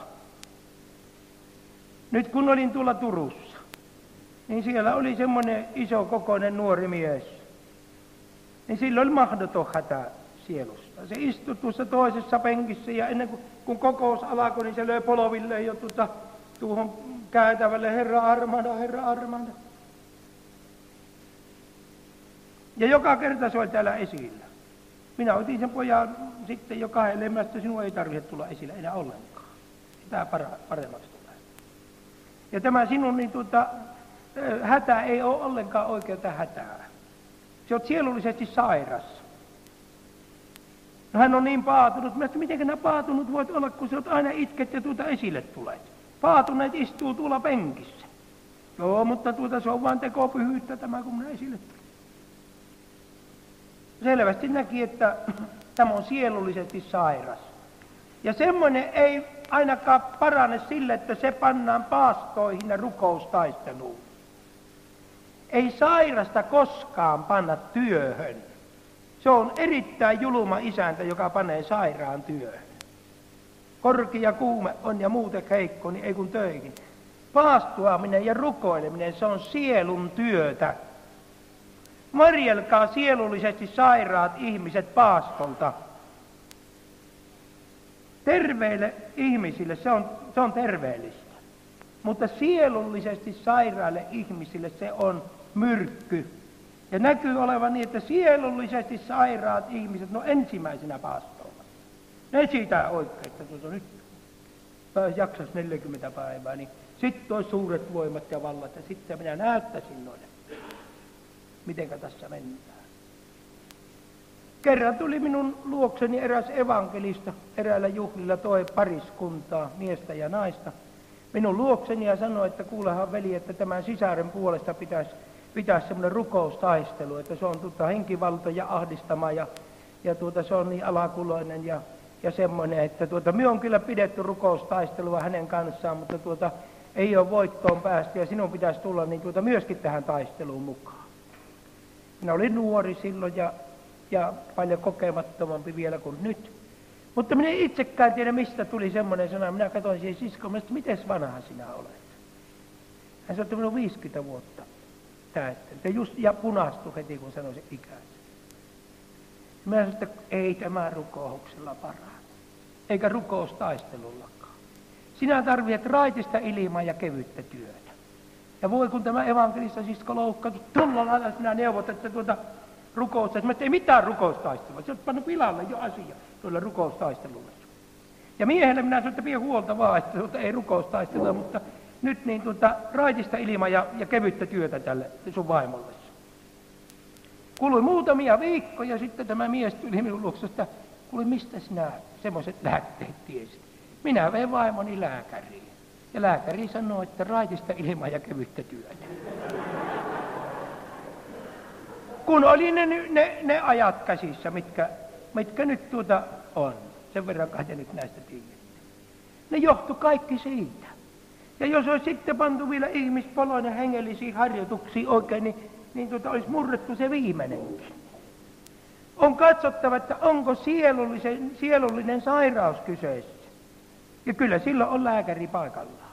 Nyt kun olin tuolla Turussa, niin siellä oli semmoinen isokokoinen nuori mies. Niin sillä oli mahdoton hätä sielusta. Se istui tuossa toisessa penkissä ja ennen kuin kokous alkoi, niin se löi polvilleen jo tuohon käytävälle, Herra armahda, Herra armahda. Ja joka kerta se oli täällä esillä. Minä otin sen pojan sitten jo kahdelle, että sinun ei tarvitse tulla esillä enää ollenkaan. Tämä paremmaksi tulee. Ja tämä sinun hätä ei ole ollenkaan oikeata hätää. Se on sielullisesti sairas. No hän on niin paatunut. Mä että miten paatunut voit olla, kun sä oot aina itket ja esille tulet. Paatuneet istuu tuolla penkissä. Joo, mutta se on vain tekopyhyyttä tämä, kun minä esille tulin. Selvästi näki, että tämä on sielullisesti sairas. Ja semmoinen ei ainakaan parane sille, että se pannaan paastoihin ja rukoustaisteluun. Ei sairasta koskaan panna työhön. Se on erittäin julma isäntä, joka panee sairaan työhön. Korkea kuume on ja muuten heikko, niin ei kun töihin. Paastoaminen ja rukoileminen, se on sielun työtä. Marjelkaa sielullisesti sairaat ihmiset paastolta. Terveille ihmisille se on terveellistä. Mutta sielullisesti sairaille ihmisille se on myrkky. Ja näkyy olevan niin, että sielullisesti sairaat ihmiset, no ensimmäisenä paastolla. Ne siitä oikein, että nyt jaksas 40 päivää, niin sitten olisi suuret voimat ja vallat, ja sitten minä näyttäisin noille, mitenkä tässä mennään. Kerran tuli minun luokseni eräs evankelista, eräällä juhlilla toi pariskuntaa, miestä ja naista, minun luokseni ja sanoi, että kuulehan veli, että tämän sisaren puolesta pitäisi semmoinen rukoustaistelu, että se on henkivalta ja ahdistama ja se on niin alakuloinen ja semmoinen, että me on kyllä pidetty rukoustaistelua hänen kanssaan, mutta ei ole voittoon päästy ja sinun pitäisi tulla niin myöskin tähän taisteluun mukaan. Minä olin nuori silloin ja paljon kokemattomampi vielä kuin nyt. Mutta minä itsekään tiedä, mistä tuli semmoinen sana. Minä katsoin siihen siskoon, että mites vanha sinä olet? Hän sanoi, että minun 50 vuotta täyttänyt. Ja punastui heti, kun sanoi se ikänsä. Minä sanoin, että ei tämä rukouksella parane, eikä rukoustaistelullakaan. Sinä tarvitset raitista ilmaa ja kevyttä työtä. Ja voi kun tämä evankelista sisko loukkaantui, tuolla lailla minä neuvot, että rukousta. Mä ei mitään rukoustaistelua. Se on pannut pilalle jo asia tuolla rukoustaistelulla. Ja miehelle minä sanoin, että pidä huolta vaan, että ei rukoustaistelua, mutta nyt niin raitista ilmaa ja kevyttä työtä tälle sun vaimolle. Kului muutamia viikkoja, sitten tämä mies tuli minun luokse, että kuule, mistä sinä semmoiset lääkkeet tiesit? Minä vein vaimoni lääkäriin. Ja lääkäri sanoi, että raitista ilmaa ja kevyttä työtä. Kun oli ne ajat käsissä, mitkä nyt on. Sen verran kai te nyt näistä tiedätte. Ne johtui kaikki siitä. Ja jos olisi sitten pantu vielä ihmispoloinen hengellisiin harjoituksiin oikein, niin olisi murrettu se viimeinenkin. On katsottava, että onko sielullinen sairaus kyseessä. Ja kyllä silloin on lääkäri paikallaan.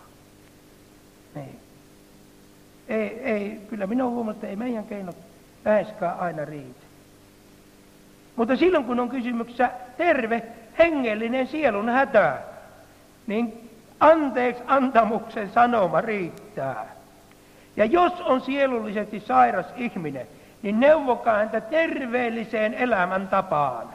Ei, kyllä minä olen huomannut, että ei meidän keinot läheskään aina riitä. Mutta silloin kun on kysymyksessä terve, hengellinen sielun hätä, niin anteeksi antamuksen sanoma riittää. Ja jos on sielullisesti sairas ihminen, niin neuvokaa häntä terveelliseen elämäntapaan.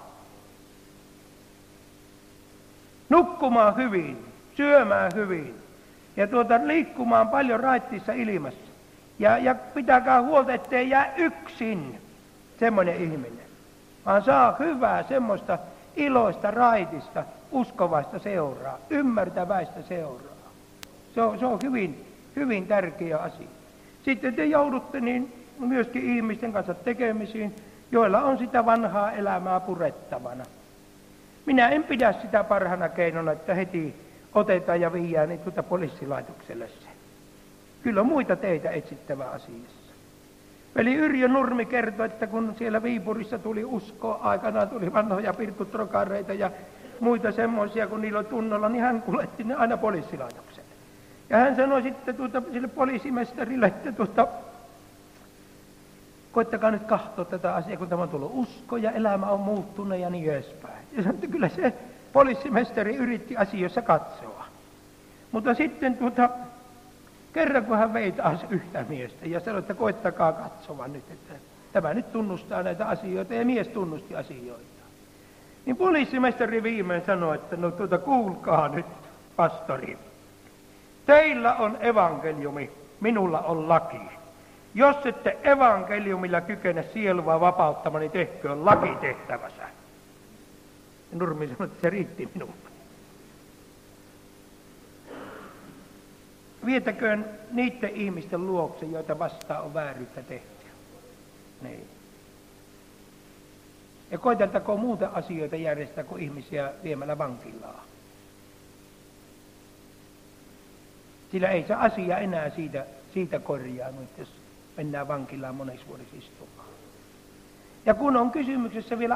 Nukkumaan hyvin, syömään hyvin ja liikkumaan paljon raittiissa ilmassa. Ja pitäkää huolta, ettei jää yksin semmoinen ihminen, vaan saa hyvää semmoista iloista, raitista, uskovaista seuraa, ymmärtäväistä seuraa. Se on hyvin, hyvin tärkeä asia. Sitten te joudutte niin myöskin ihmisten kanssa tekemisiin, joilla on sitä vanhaa elämää purettavana. Minä en pidä sitä parhaana keinona, että heti otetaan ja viiään niin poliisilaitokselle se. Kyllä on muita teitä etsittävä asiassa. Veli Yrjö Nurmi kertoi, että kun siellä Viipurissa tuli uskoa, aikanaan tuli vanhoja pirkkutrokareita ja muita semmoisia, kun niillä oli tunnolla, niin hän kuljetti ne aina poliisilaitokselle. Ja hän sanoi sitten sille poliisimestarille, että koittakaa nyt katsoa tätä asiaa, kun tämä on tullut usko ja elämä on muuttunut ja niin edespäin. Ja sanoi, että kyllä se poliisimestari yritti asioissa katsoa. Mutta sitten kerran kun hän vei taas yhtä miestä ja sanoi, että koittakaa katsoa nyt, että tämä nyt tunnustaa näitä asioita ja mies tunnusti asioita. Niin poliisimestari viimein sanoi, että no kuulkaa nyt, pastori. Teillä on evankeliumi, minulla on laki. Jos ette evankeliumilla kykene sielua vapauttamaan, niin tehköön lakitehtävänsä. Ja Nurmi sanoi, että se riitti minulle. Vietäköön niiden ihmisten luokse, joita vastaan on vääryyttä tehty. Niin. Ja koiteltakoon muuta asioita järjestää kuin ihmisiä viemällä vankilaan. Sillä ei se asia enää siitä korjaannu, jos mennään vankilaan moneksi vuodeksi istumaan. Ja kun on kysymyksessä vielä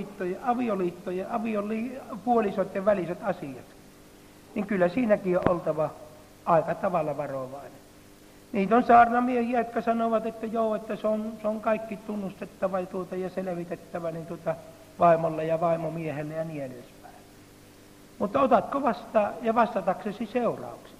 puolisoiden väliset asiat, niin kyllä siinäkin on oltava aika tavalla varovainen. Niitä on saarnamiehiä, jotka sanovat, että joo, että se on kaikki tunnustettava ja selvitettävä niin vaimolle ja vaimomiehelle ja niin edespäin. Mutta otatko vastaan ja vastataksesi seurauksista?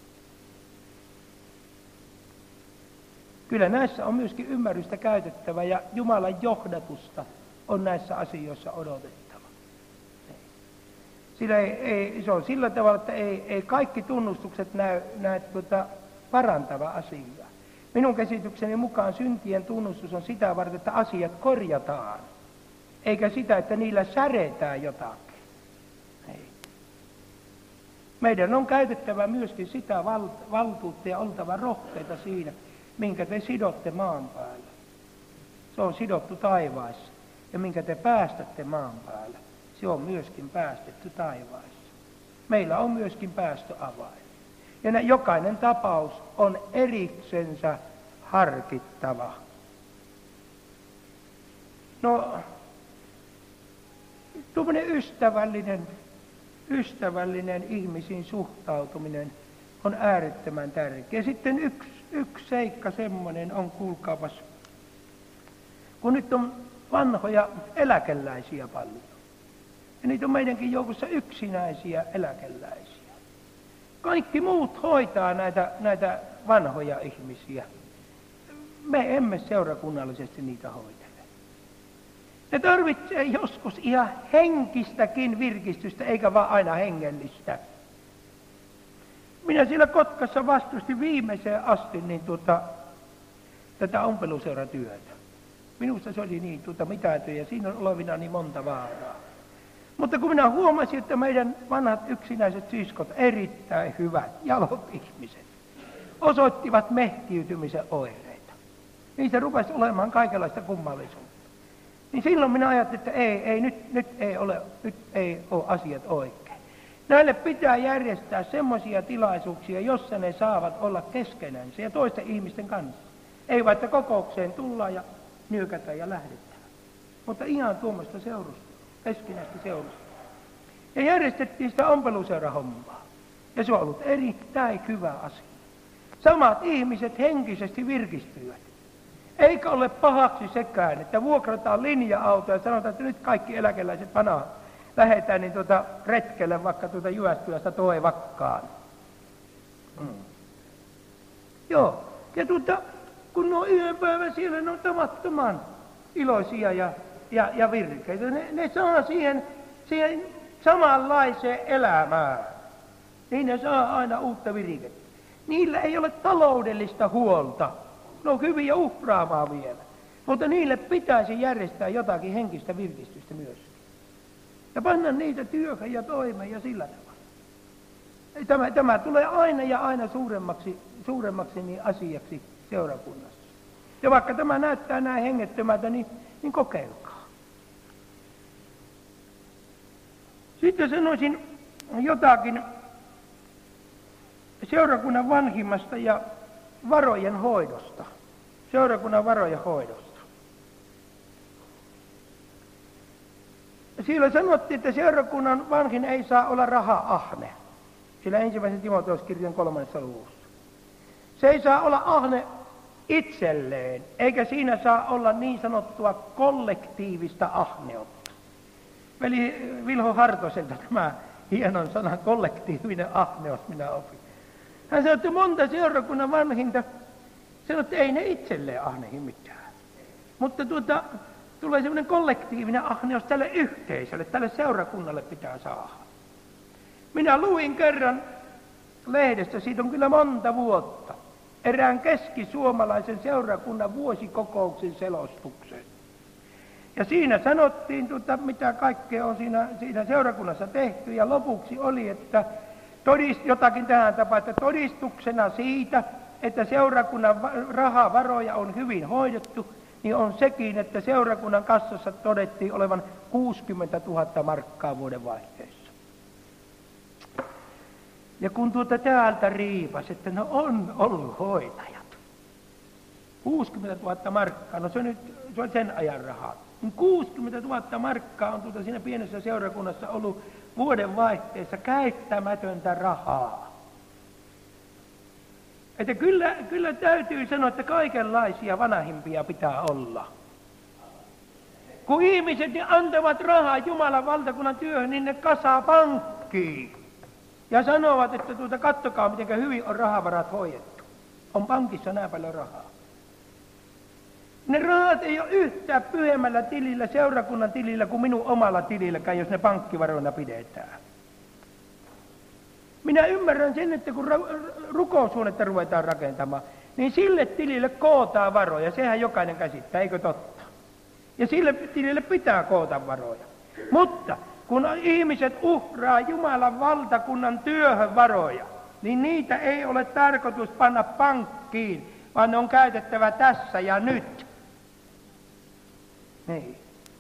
Kyllä näissä on myöskin ymmärrystä käytettävä ja Jumalan johdatusta on näissä asioissa odotettava. Sillä se on sillä tavalla, että ei kaikki tunnustukset näe parantava asiaa. Minun käsitykseni mukaan syntien tunnustus on sitä varten, että asiat korjataan, eikä sitä, että niillä säretään jotakin. Ei. Meidän on käytettävä myöskin sitä valtuutta ja oltava rohkeita siinä, minkä te sidotte maan päällä. Se on sidottu taivaassa. Ja minkä te päästätte maan päällä, se on myöskin päästetty taivaassa. Meillä on myöskin päästöavain. Ja jokainen tapaus on eriksensä harkittava. No, tuommoinen ystävällinen ihmisiin suhtautuminen on äärettömän tärkeä. Sitten yksi seikka semmoinen on, kuulkaapas, kun nyt on vanhoja eläkeläisiä paljon. Ja niitä on meidänkin joukossa yksinäisiä eläkeläisiä. Kaikki muut hoitaa näitä vanhoja ihmisiä. Me emme seurakunnallisesti niitä hoitele. Ne tarvitsee joskus ihan henkistäkin virkistystä, eikä vaan aina hengellistä. Minä siellä Kotkassa vastustin viimeiseen asti tätä ompeluseuratyötä. Minusta se oli niin mitätön ja siinä on olevina niin monta vaaraa. Mutta kun minä huomasin, että meidän vanhat yksinäiset siskot, erittäin hyvät, jalot ihmiset, osoittivat mehtiytymisen oireita. Niissä rupesi olemaan kaikenlaista kummallisuutta. Niin silloin minä ajattelin, että nyt ei ole asiat oikein. Näille pitää järjestää semmoisia tilaisuuksia, jossa ne saavat olla keskenänsä ja toisten ihmisten kanssa. Ei vaikka kokoukseen tullaan ja nyökätään ja lähdetään, mutta ihan tuommoista seurusta, keskinäistä seurusta. Ja järjestettiin sitä ompeluseurahommaa. Ja se on ollut erittäin hyvä asia. Samat ihmiset henkisesti virkistyvät. Eikä ole pahaksi sekään, että vuokrataan linja-auto ja sanotaan, että nyt kaikki eläkeläiset vanhat lähdetään niin retkelle vaikka Jyväskylästä Toivakkaan. Joo, ja kun ne on yhden päivän siellä, ne on tavattoman iloisia ja virkeitä. Ne saa siihen samanlaiseen elämään. Niin ne saa aina uutta virikettä. Niillä ei ole taloudellista huolta. Ne on hyviä uhraamaan vielä. Mutta niille pitäisi järjestää jotakin henkistä virkistystä myös. Ja panna niitä työhön ja toimeen ja sillä tavalla. Tämä tulee aina ja aina suuremmaksi niin asiaksi seurakunnassa. Ja vaikka tämä näyttää näin hengettömältä, niin kokeilkaa. Sitten sanoisin jotakin seurakunnan vanhimmasta ja varojen hoidosta. Seurakunnan varojen hoidosta. Siellä sanottiin, että seurakunnan vanhin ei saa olla raha-ahne. Sillä 1. Timoteuskirjan 3. luvussa. Se ei saa olla ahne itselleen, eikä siinä saa olla niin sanottua kollektiivista ahneutta. Veli Vilho Hartoselta tämä hienon sanan kollektiivinen ahneus minä opin. Hän sanoi, että monta seurakunnan vanhinta sanoi, että ei ne itselleen ahnehi mitään. Mutta tulee semmoinen kollektiivinen ahneus tälle yhteisölle, tälle seurakunnalle pitää saada. Minä luin kerran lehdestä, siitä on kyllä monta vuotta, erään keskisuomalaisen seurakunnan vuosikokouksen selostuksen. Ja siinä sanottiin, mitä kaikkea on siinä seurakunnassa tehty, ja lopuksi oli, että jotakin tähän tapaan, että todistuksena siitä, että seurakunnan rahavaroja on hyvin hoidettu, niin on sekin, että seurakunnan kassassa todettiin olevan 60 000 markkaa vuodenvaihteessa. Ja kun täältä riipas, että no on ollut hoitajat. 60 000 markkaa, no se on sen ajan rahaa. 60 000 markkaa on siinä pienessä seurakunnassa ollut vuodenvaihteessa käyttämätöntä rahaa. Että kyllä täytyy sanoa, että kaikenlaisia vanhimpia pitää olla. Kun ihmiset antavat rahaa Jumalan valtakunnan työhön, niin ne kasaa pankkiin. Ja sanovat, että katsokaa, miten hyvin on rahavarat hoidettu. On pankissa näin paljon rahaa. Ne rahat ei ole yhtään pyhemmällä tilillä, seurakunnan tilillä kuin minun omalla tililläkään, jos ne pankkivaroina pidetään. Minä ymmärrän sen, että kun rukoushuonetta ruvetaan rakentamaan, niin sille tilille kootaan varoja. Sehän jokainen käsittää, eikö totta? Ja sille tilille pitää koota varoja. Mutta kun ihmiset uhraa Jumalan valtakunnan työhön varoja, niin niitä ei ole tarkoitus panna pankkiin, vaan ne on käytettävä tässä ja nyt. Niin.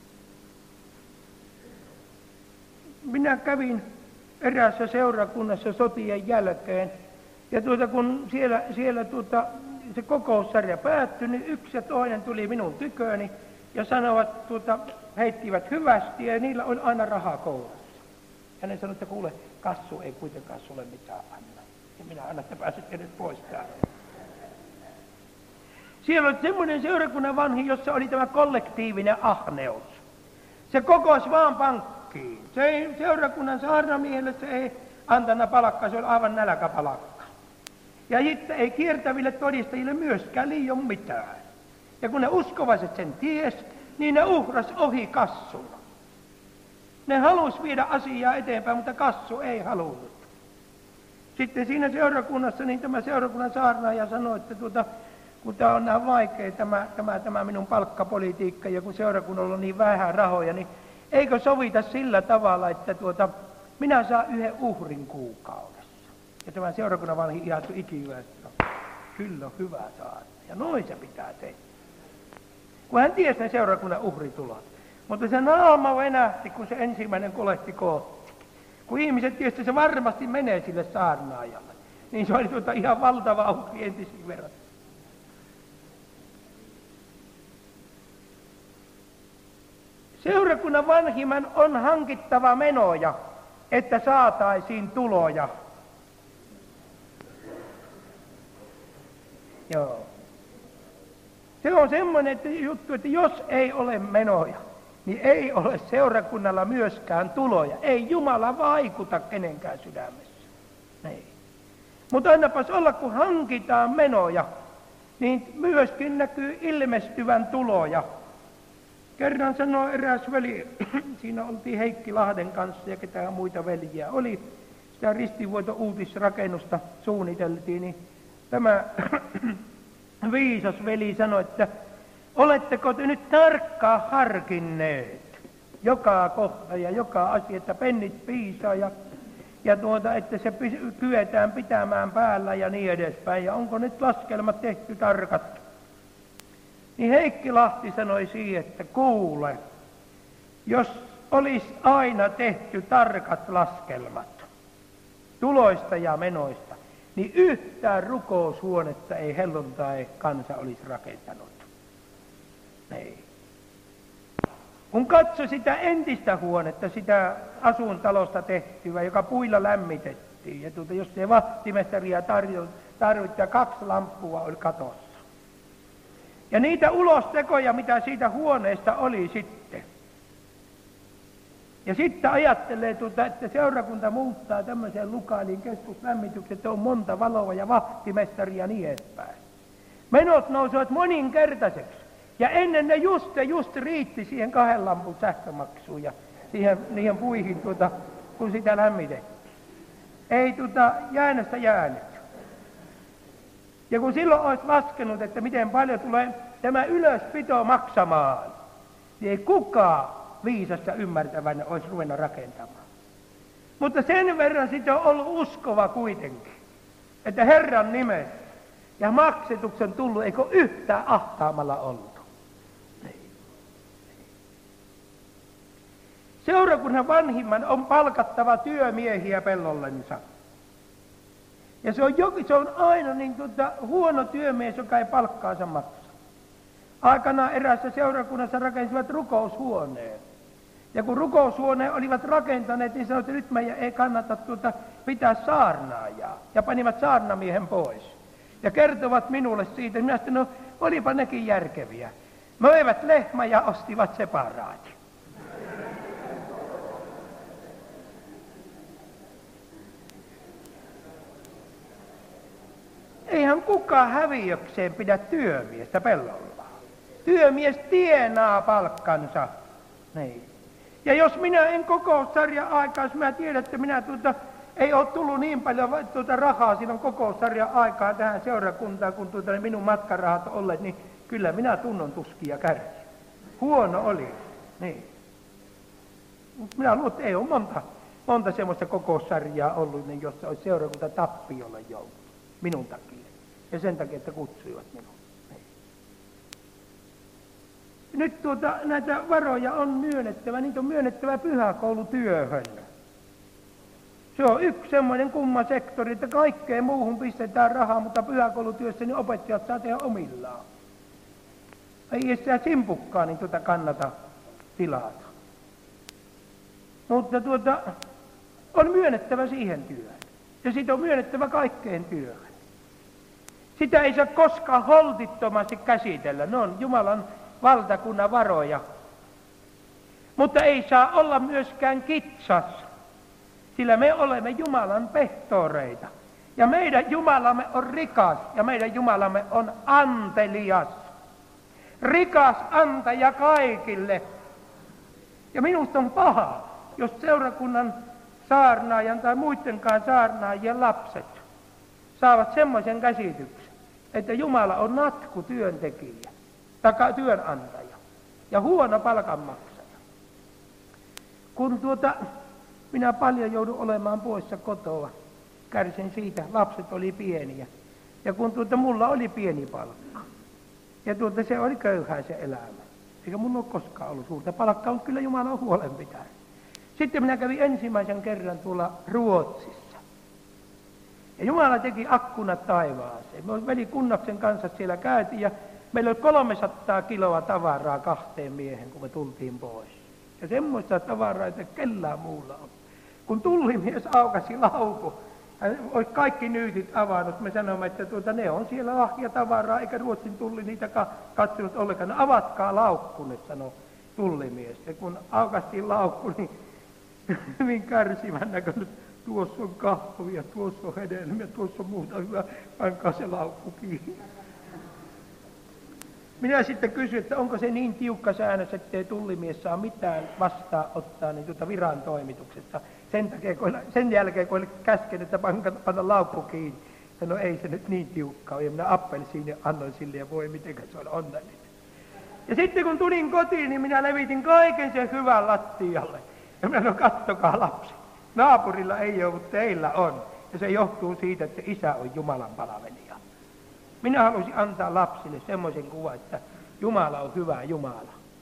Minä kävin eräässä seurakunnassa sotien jälkeen, ja kun siellä se kokoussarja päättyi, niin yksi ja toinen tuli minun tyköni ja sanoivat, heittivät hyvästi, ja niillä on aina rahaa koulussa. Ja ne sanoivat, että kuule, kassu ei kuitenkaan sulle mitään anna. Ja minä annan, että pääsette nyt pois täältä. Siellä oli semmoinen seurakunnan vanhi, jossa oli tämä kollektiivinen ahneus. Se kokosi vaan pankkiin. Se ei seurakunnan saarnamiehelle, se ei antanut palakkaa, se oli aivan nälkäpalakka. Ja sitten ei kiertäville todistajille myöskään liian mitään. Ja kun ne uskovaiset sen ties, niin ne uhras ohi kassulla. Ne halusi viedä asiaa eteenpäin, mutta kassu ei halunnut. Sitten siinä seurakunnassa, niin tämä seurakunnan saarnaaja sanoi, että kun tämä on näin vaikea tämä minun palkkapolitiikka, ja kun seurakunnalla on niin vähän rahoja, niin eikö sovita sillä tavalla, että minä saan yhden uhrin kuukaudessa. Ja tämä seurakunnan vanhi ihattui ikihyvästi. Kyllä on hyvä saada. Ja noin se pitää tehdä. Kun hän tiesi ne seurakunnan uhritulot. Mutta se naama venähti, kun se ensimmäinen kolehti kootti. Kun ihmiset tiesi, että se varmasti menee sille saarnaajalle. Niin se oli ihan valtava uhri entisiin verran. Seurakunnan vanhimman on hankittava menoja, että saataisiin tuloja. Joo. Se on semmoinen juttu, että jos ei ole menoja, niin ei ole seurakunnalla myöskään tuloja. Ei Jumala vaikuta kenenkään sydämessä. Ei. Mutta annapas olla, kun hankitaan menoja, niin myöskin näkyy ilmestyvän tuloja. Kerran sanoi eräs veli, siinä oltiin Heikki Lahden kanssa ja ketään muita veljiä oli. Sitä ristiinvuoto-uutisrakennusta suunniteltiin, niin tämä viisas veli sanoi, että oletteko te nyt tarkkaan harkinneet joka kohta ja joka asia, että pennit piisaa ja että se kyetään pitämään päällä ja niin edespäin. Ja onko nyt laskelmat tehty tarkat? Niin Heikki Lahti sanoi siihen, että kuule, jos olisi aina tehty tarkat laskelmat tuloista ja menoista, niin yhtään rukoushuonetta ei helluntai kansa olisi rakentanut. Ei. Kun katsoi sitä entistä huonetta, sitä asuintalosta tehtyä, joka puilla lämmitettiin, ja jos se vahtimestaria tarvitsi, ja 2 lamppua oli katossa. Ja niitä ulostekoja, mitä siitä huoneesta oli sitten. Ja sitten ajattelee, että seurakunta muuttaa tämmöiseen Lukaaliin keskuslämmityksen, että on monta valoa ja vahtimestaria ja niin edespäin. Menot nousivat moninkertaiseksi. Ja ennen ne just riitti siihen 2 lampun sähkömaksuun ja niihin puihin, kun sitä lämmitettiin. Ei jäänästä jäänyt. Ja kun silloin olisi laskenut, että miten paljon tulee tämä ylöspito maksamaan, niin ei kukaan viisasta ymmärtävänä olisi ruvennut rakentamaan. Mutta sen verran sitten on ollut uskova kuitenkin, että Herran nimessä ja maksetuksen tullut, eikö yhtään ahtaamalla ollut. Seurakunnan vanhimman on palkattava työmiehiä pellollensa. Ja se on aina niin huono työmies, joka ei palkkaansa maksa. Aikanaan eräässä seurakunnassa rakensivat rukoushuoneen. Ja kun rukoushuoneen olivat rakentaneet, niin sanoivat, että nyt meidän ei kannata pitää saarnaajaa. Ja panivat saarnamiehen pois. Ja kertovat minulle siitä. Minä sanoin, no olipa nekin järkeviä. Möivät lehmä ja ostivat separaatin. Eihän kukaan häviökseen pidä työmiestä pellolla. Työmies tienaa palkkansa. Niin. Ja jos minä en kokoussarjan aikaa, jos mä tiedän, että minä ei ole tullut niin paljon rahaa silloin kokoussarjan aikaa tähän seurakuntaan, kun minun matkarahat on olleet, niin kyllä minä tunnon tuskia kärsin. Huono oli. Niin. Minä luulen, että ei ole monta semmoista kokoussarjaa ollut, niin jossa olisi seurakunta tappiolle joutunut. Minun takia. Ja sen takia, että kutsuivat minua. Nyt näitä varoja on myönnettävä, niitä on myönnettävä pyhäkoulutyöhön. Se on yksi semmoinen kumma sektori, että kaikkeen muuhun pistetään rahaa, mutta pyhäkoulutyössä niin opettajat saa tehdä omillaan. Ei edes sitä simpukkaa, niin kannata tilata. Mutta on myönnettävä siihen työhön. Ja siitä on myönnettävä kaikkeen työhön. Sitä ei saa koskaan holtittomasti käsitellä. Ne on Jumalan valtakunnan varoja. Mutta ei saa olla myöskään kitsas, sillä me olemme Jumalan pehtoreita. Ja meidän Jumalamme on rikas ja meidän Jumalamme on antelias. Rikas antaja kaikille. Ja minusta on paha, jos seurakunnan saarnaajan tai muidenkaan saarnaajien lapset saavat semmoisen käsityksen, että Jumala on natku työntekijä, työnantaja ja huono palkanmaksaja. kun minä paljon joudun olemaan poissa kotoa, kärsin siitä, lapset oli pieniä. Ja kun mulla oli pieni palkka. Ja se oli köyhää se elämä. Eikä mulla ole koskaan ollut suurta palkkaa, mutta kyllä Jumala on huolen pitänyt. Sitten minä kävin ensimmäisen kerran tuolla Ruotsissa. Ja Jumala teki akkunat taivaaseen. Me veli Kunnaksen kanssa siellä käytiin ja meillä oli 300 kiloa tavaraa 2 miehen, kun me tultiin pois. Ja semmoista tavaraa, että kellään muulla on. Kun tullimies aukasi laukun, hän olisi kaikki nyytit avannut. Me sanoimme, että ne on siellä lahjatavaraa, eikä Ruotsin tulli niitä katsonut ollenkaan. No, avatkaa laukkunne, sanoi tullimies. Ja kun aukastiin laukku, niin hyvin kärsivän näköinen. Tuossa on kahvia, tuossa on hedelmiä, tuossa on muuta hyvää. Pankaa se laukku kiinni. Minä sitten kysyin, että onko se niin tiukka säännös, ettei tullimies saa mitään vastaanottaa niin viran toimituksesta. Sen jälkeen, kun oli käskenyt, että panna laukku kiinni, sanoi, ei se nyt niin tiukka ole. Ja minä appelsiinin annoin sille ja voi mitenkä se on onnellinen. Ja sitten kun tulin kotiin, niin minä levitin kaiken sen hyvän lattialle. Ja minä sanoin, kattokaa lapsi, naapurilla ei ole, mutta teillä on. Ja se johtuu siitä, että isä on Jumalan palvelija. Minä halusin antaa lapsille semmoisen kuvan, että Jumala on hyvä Jumala.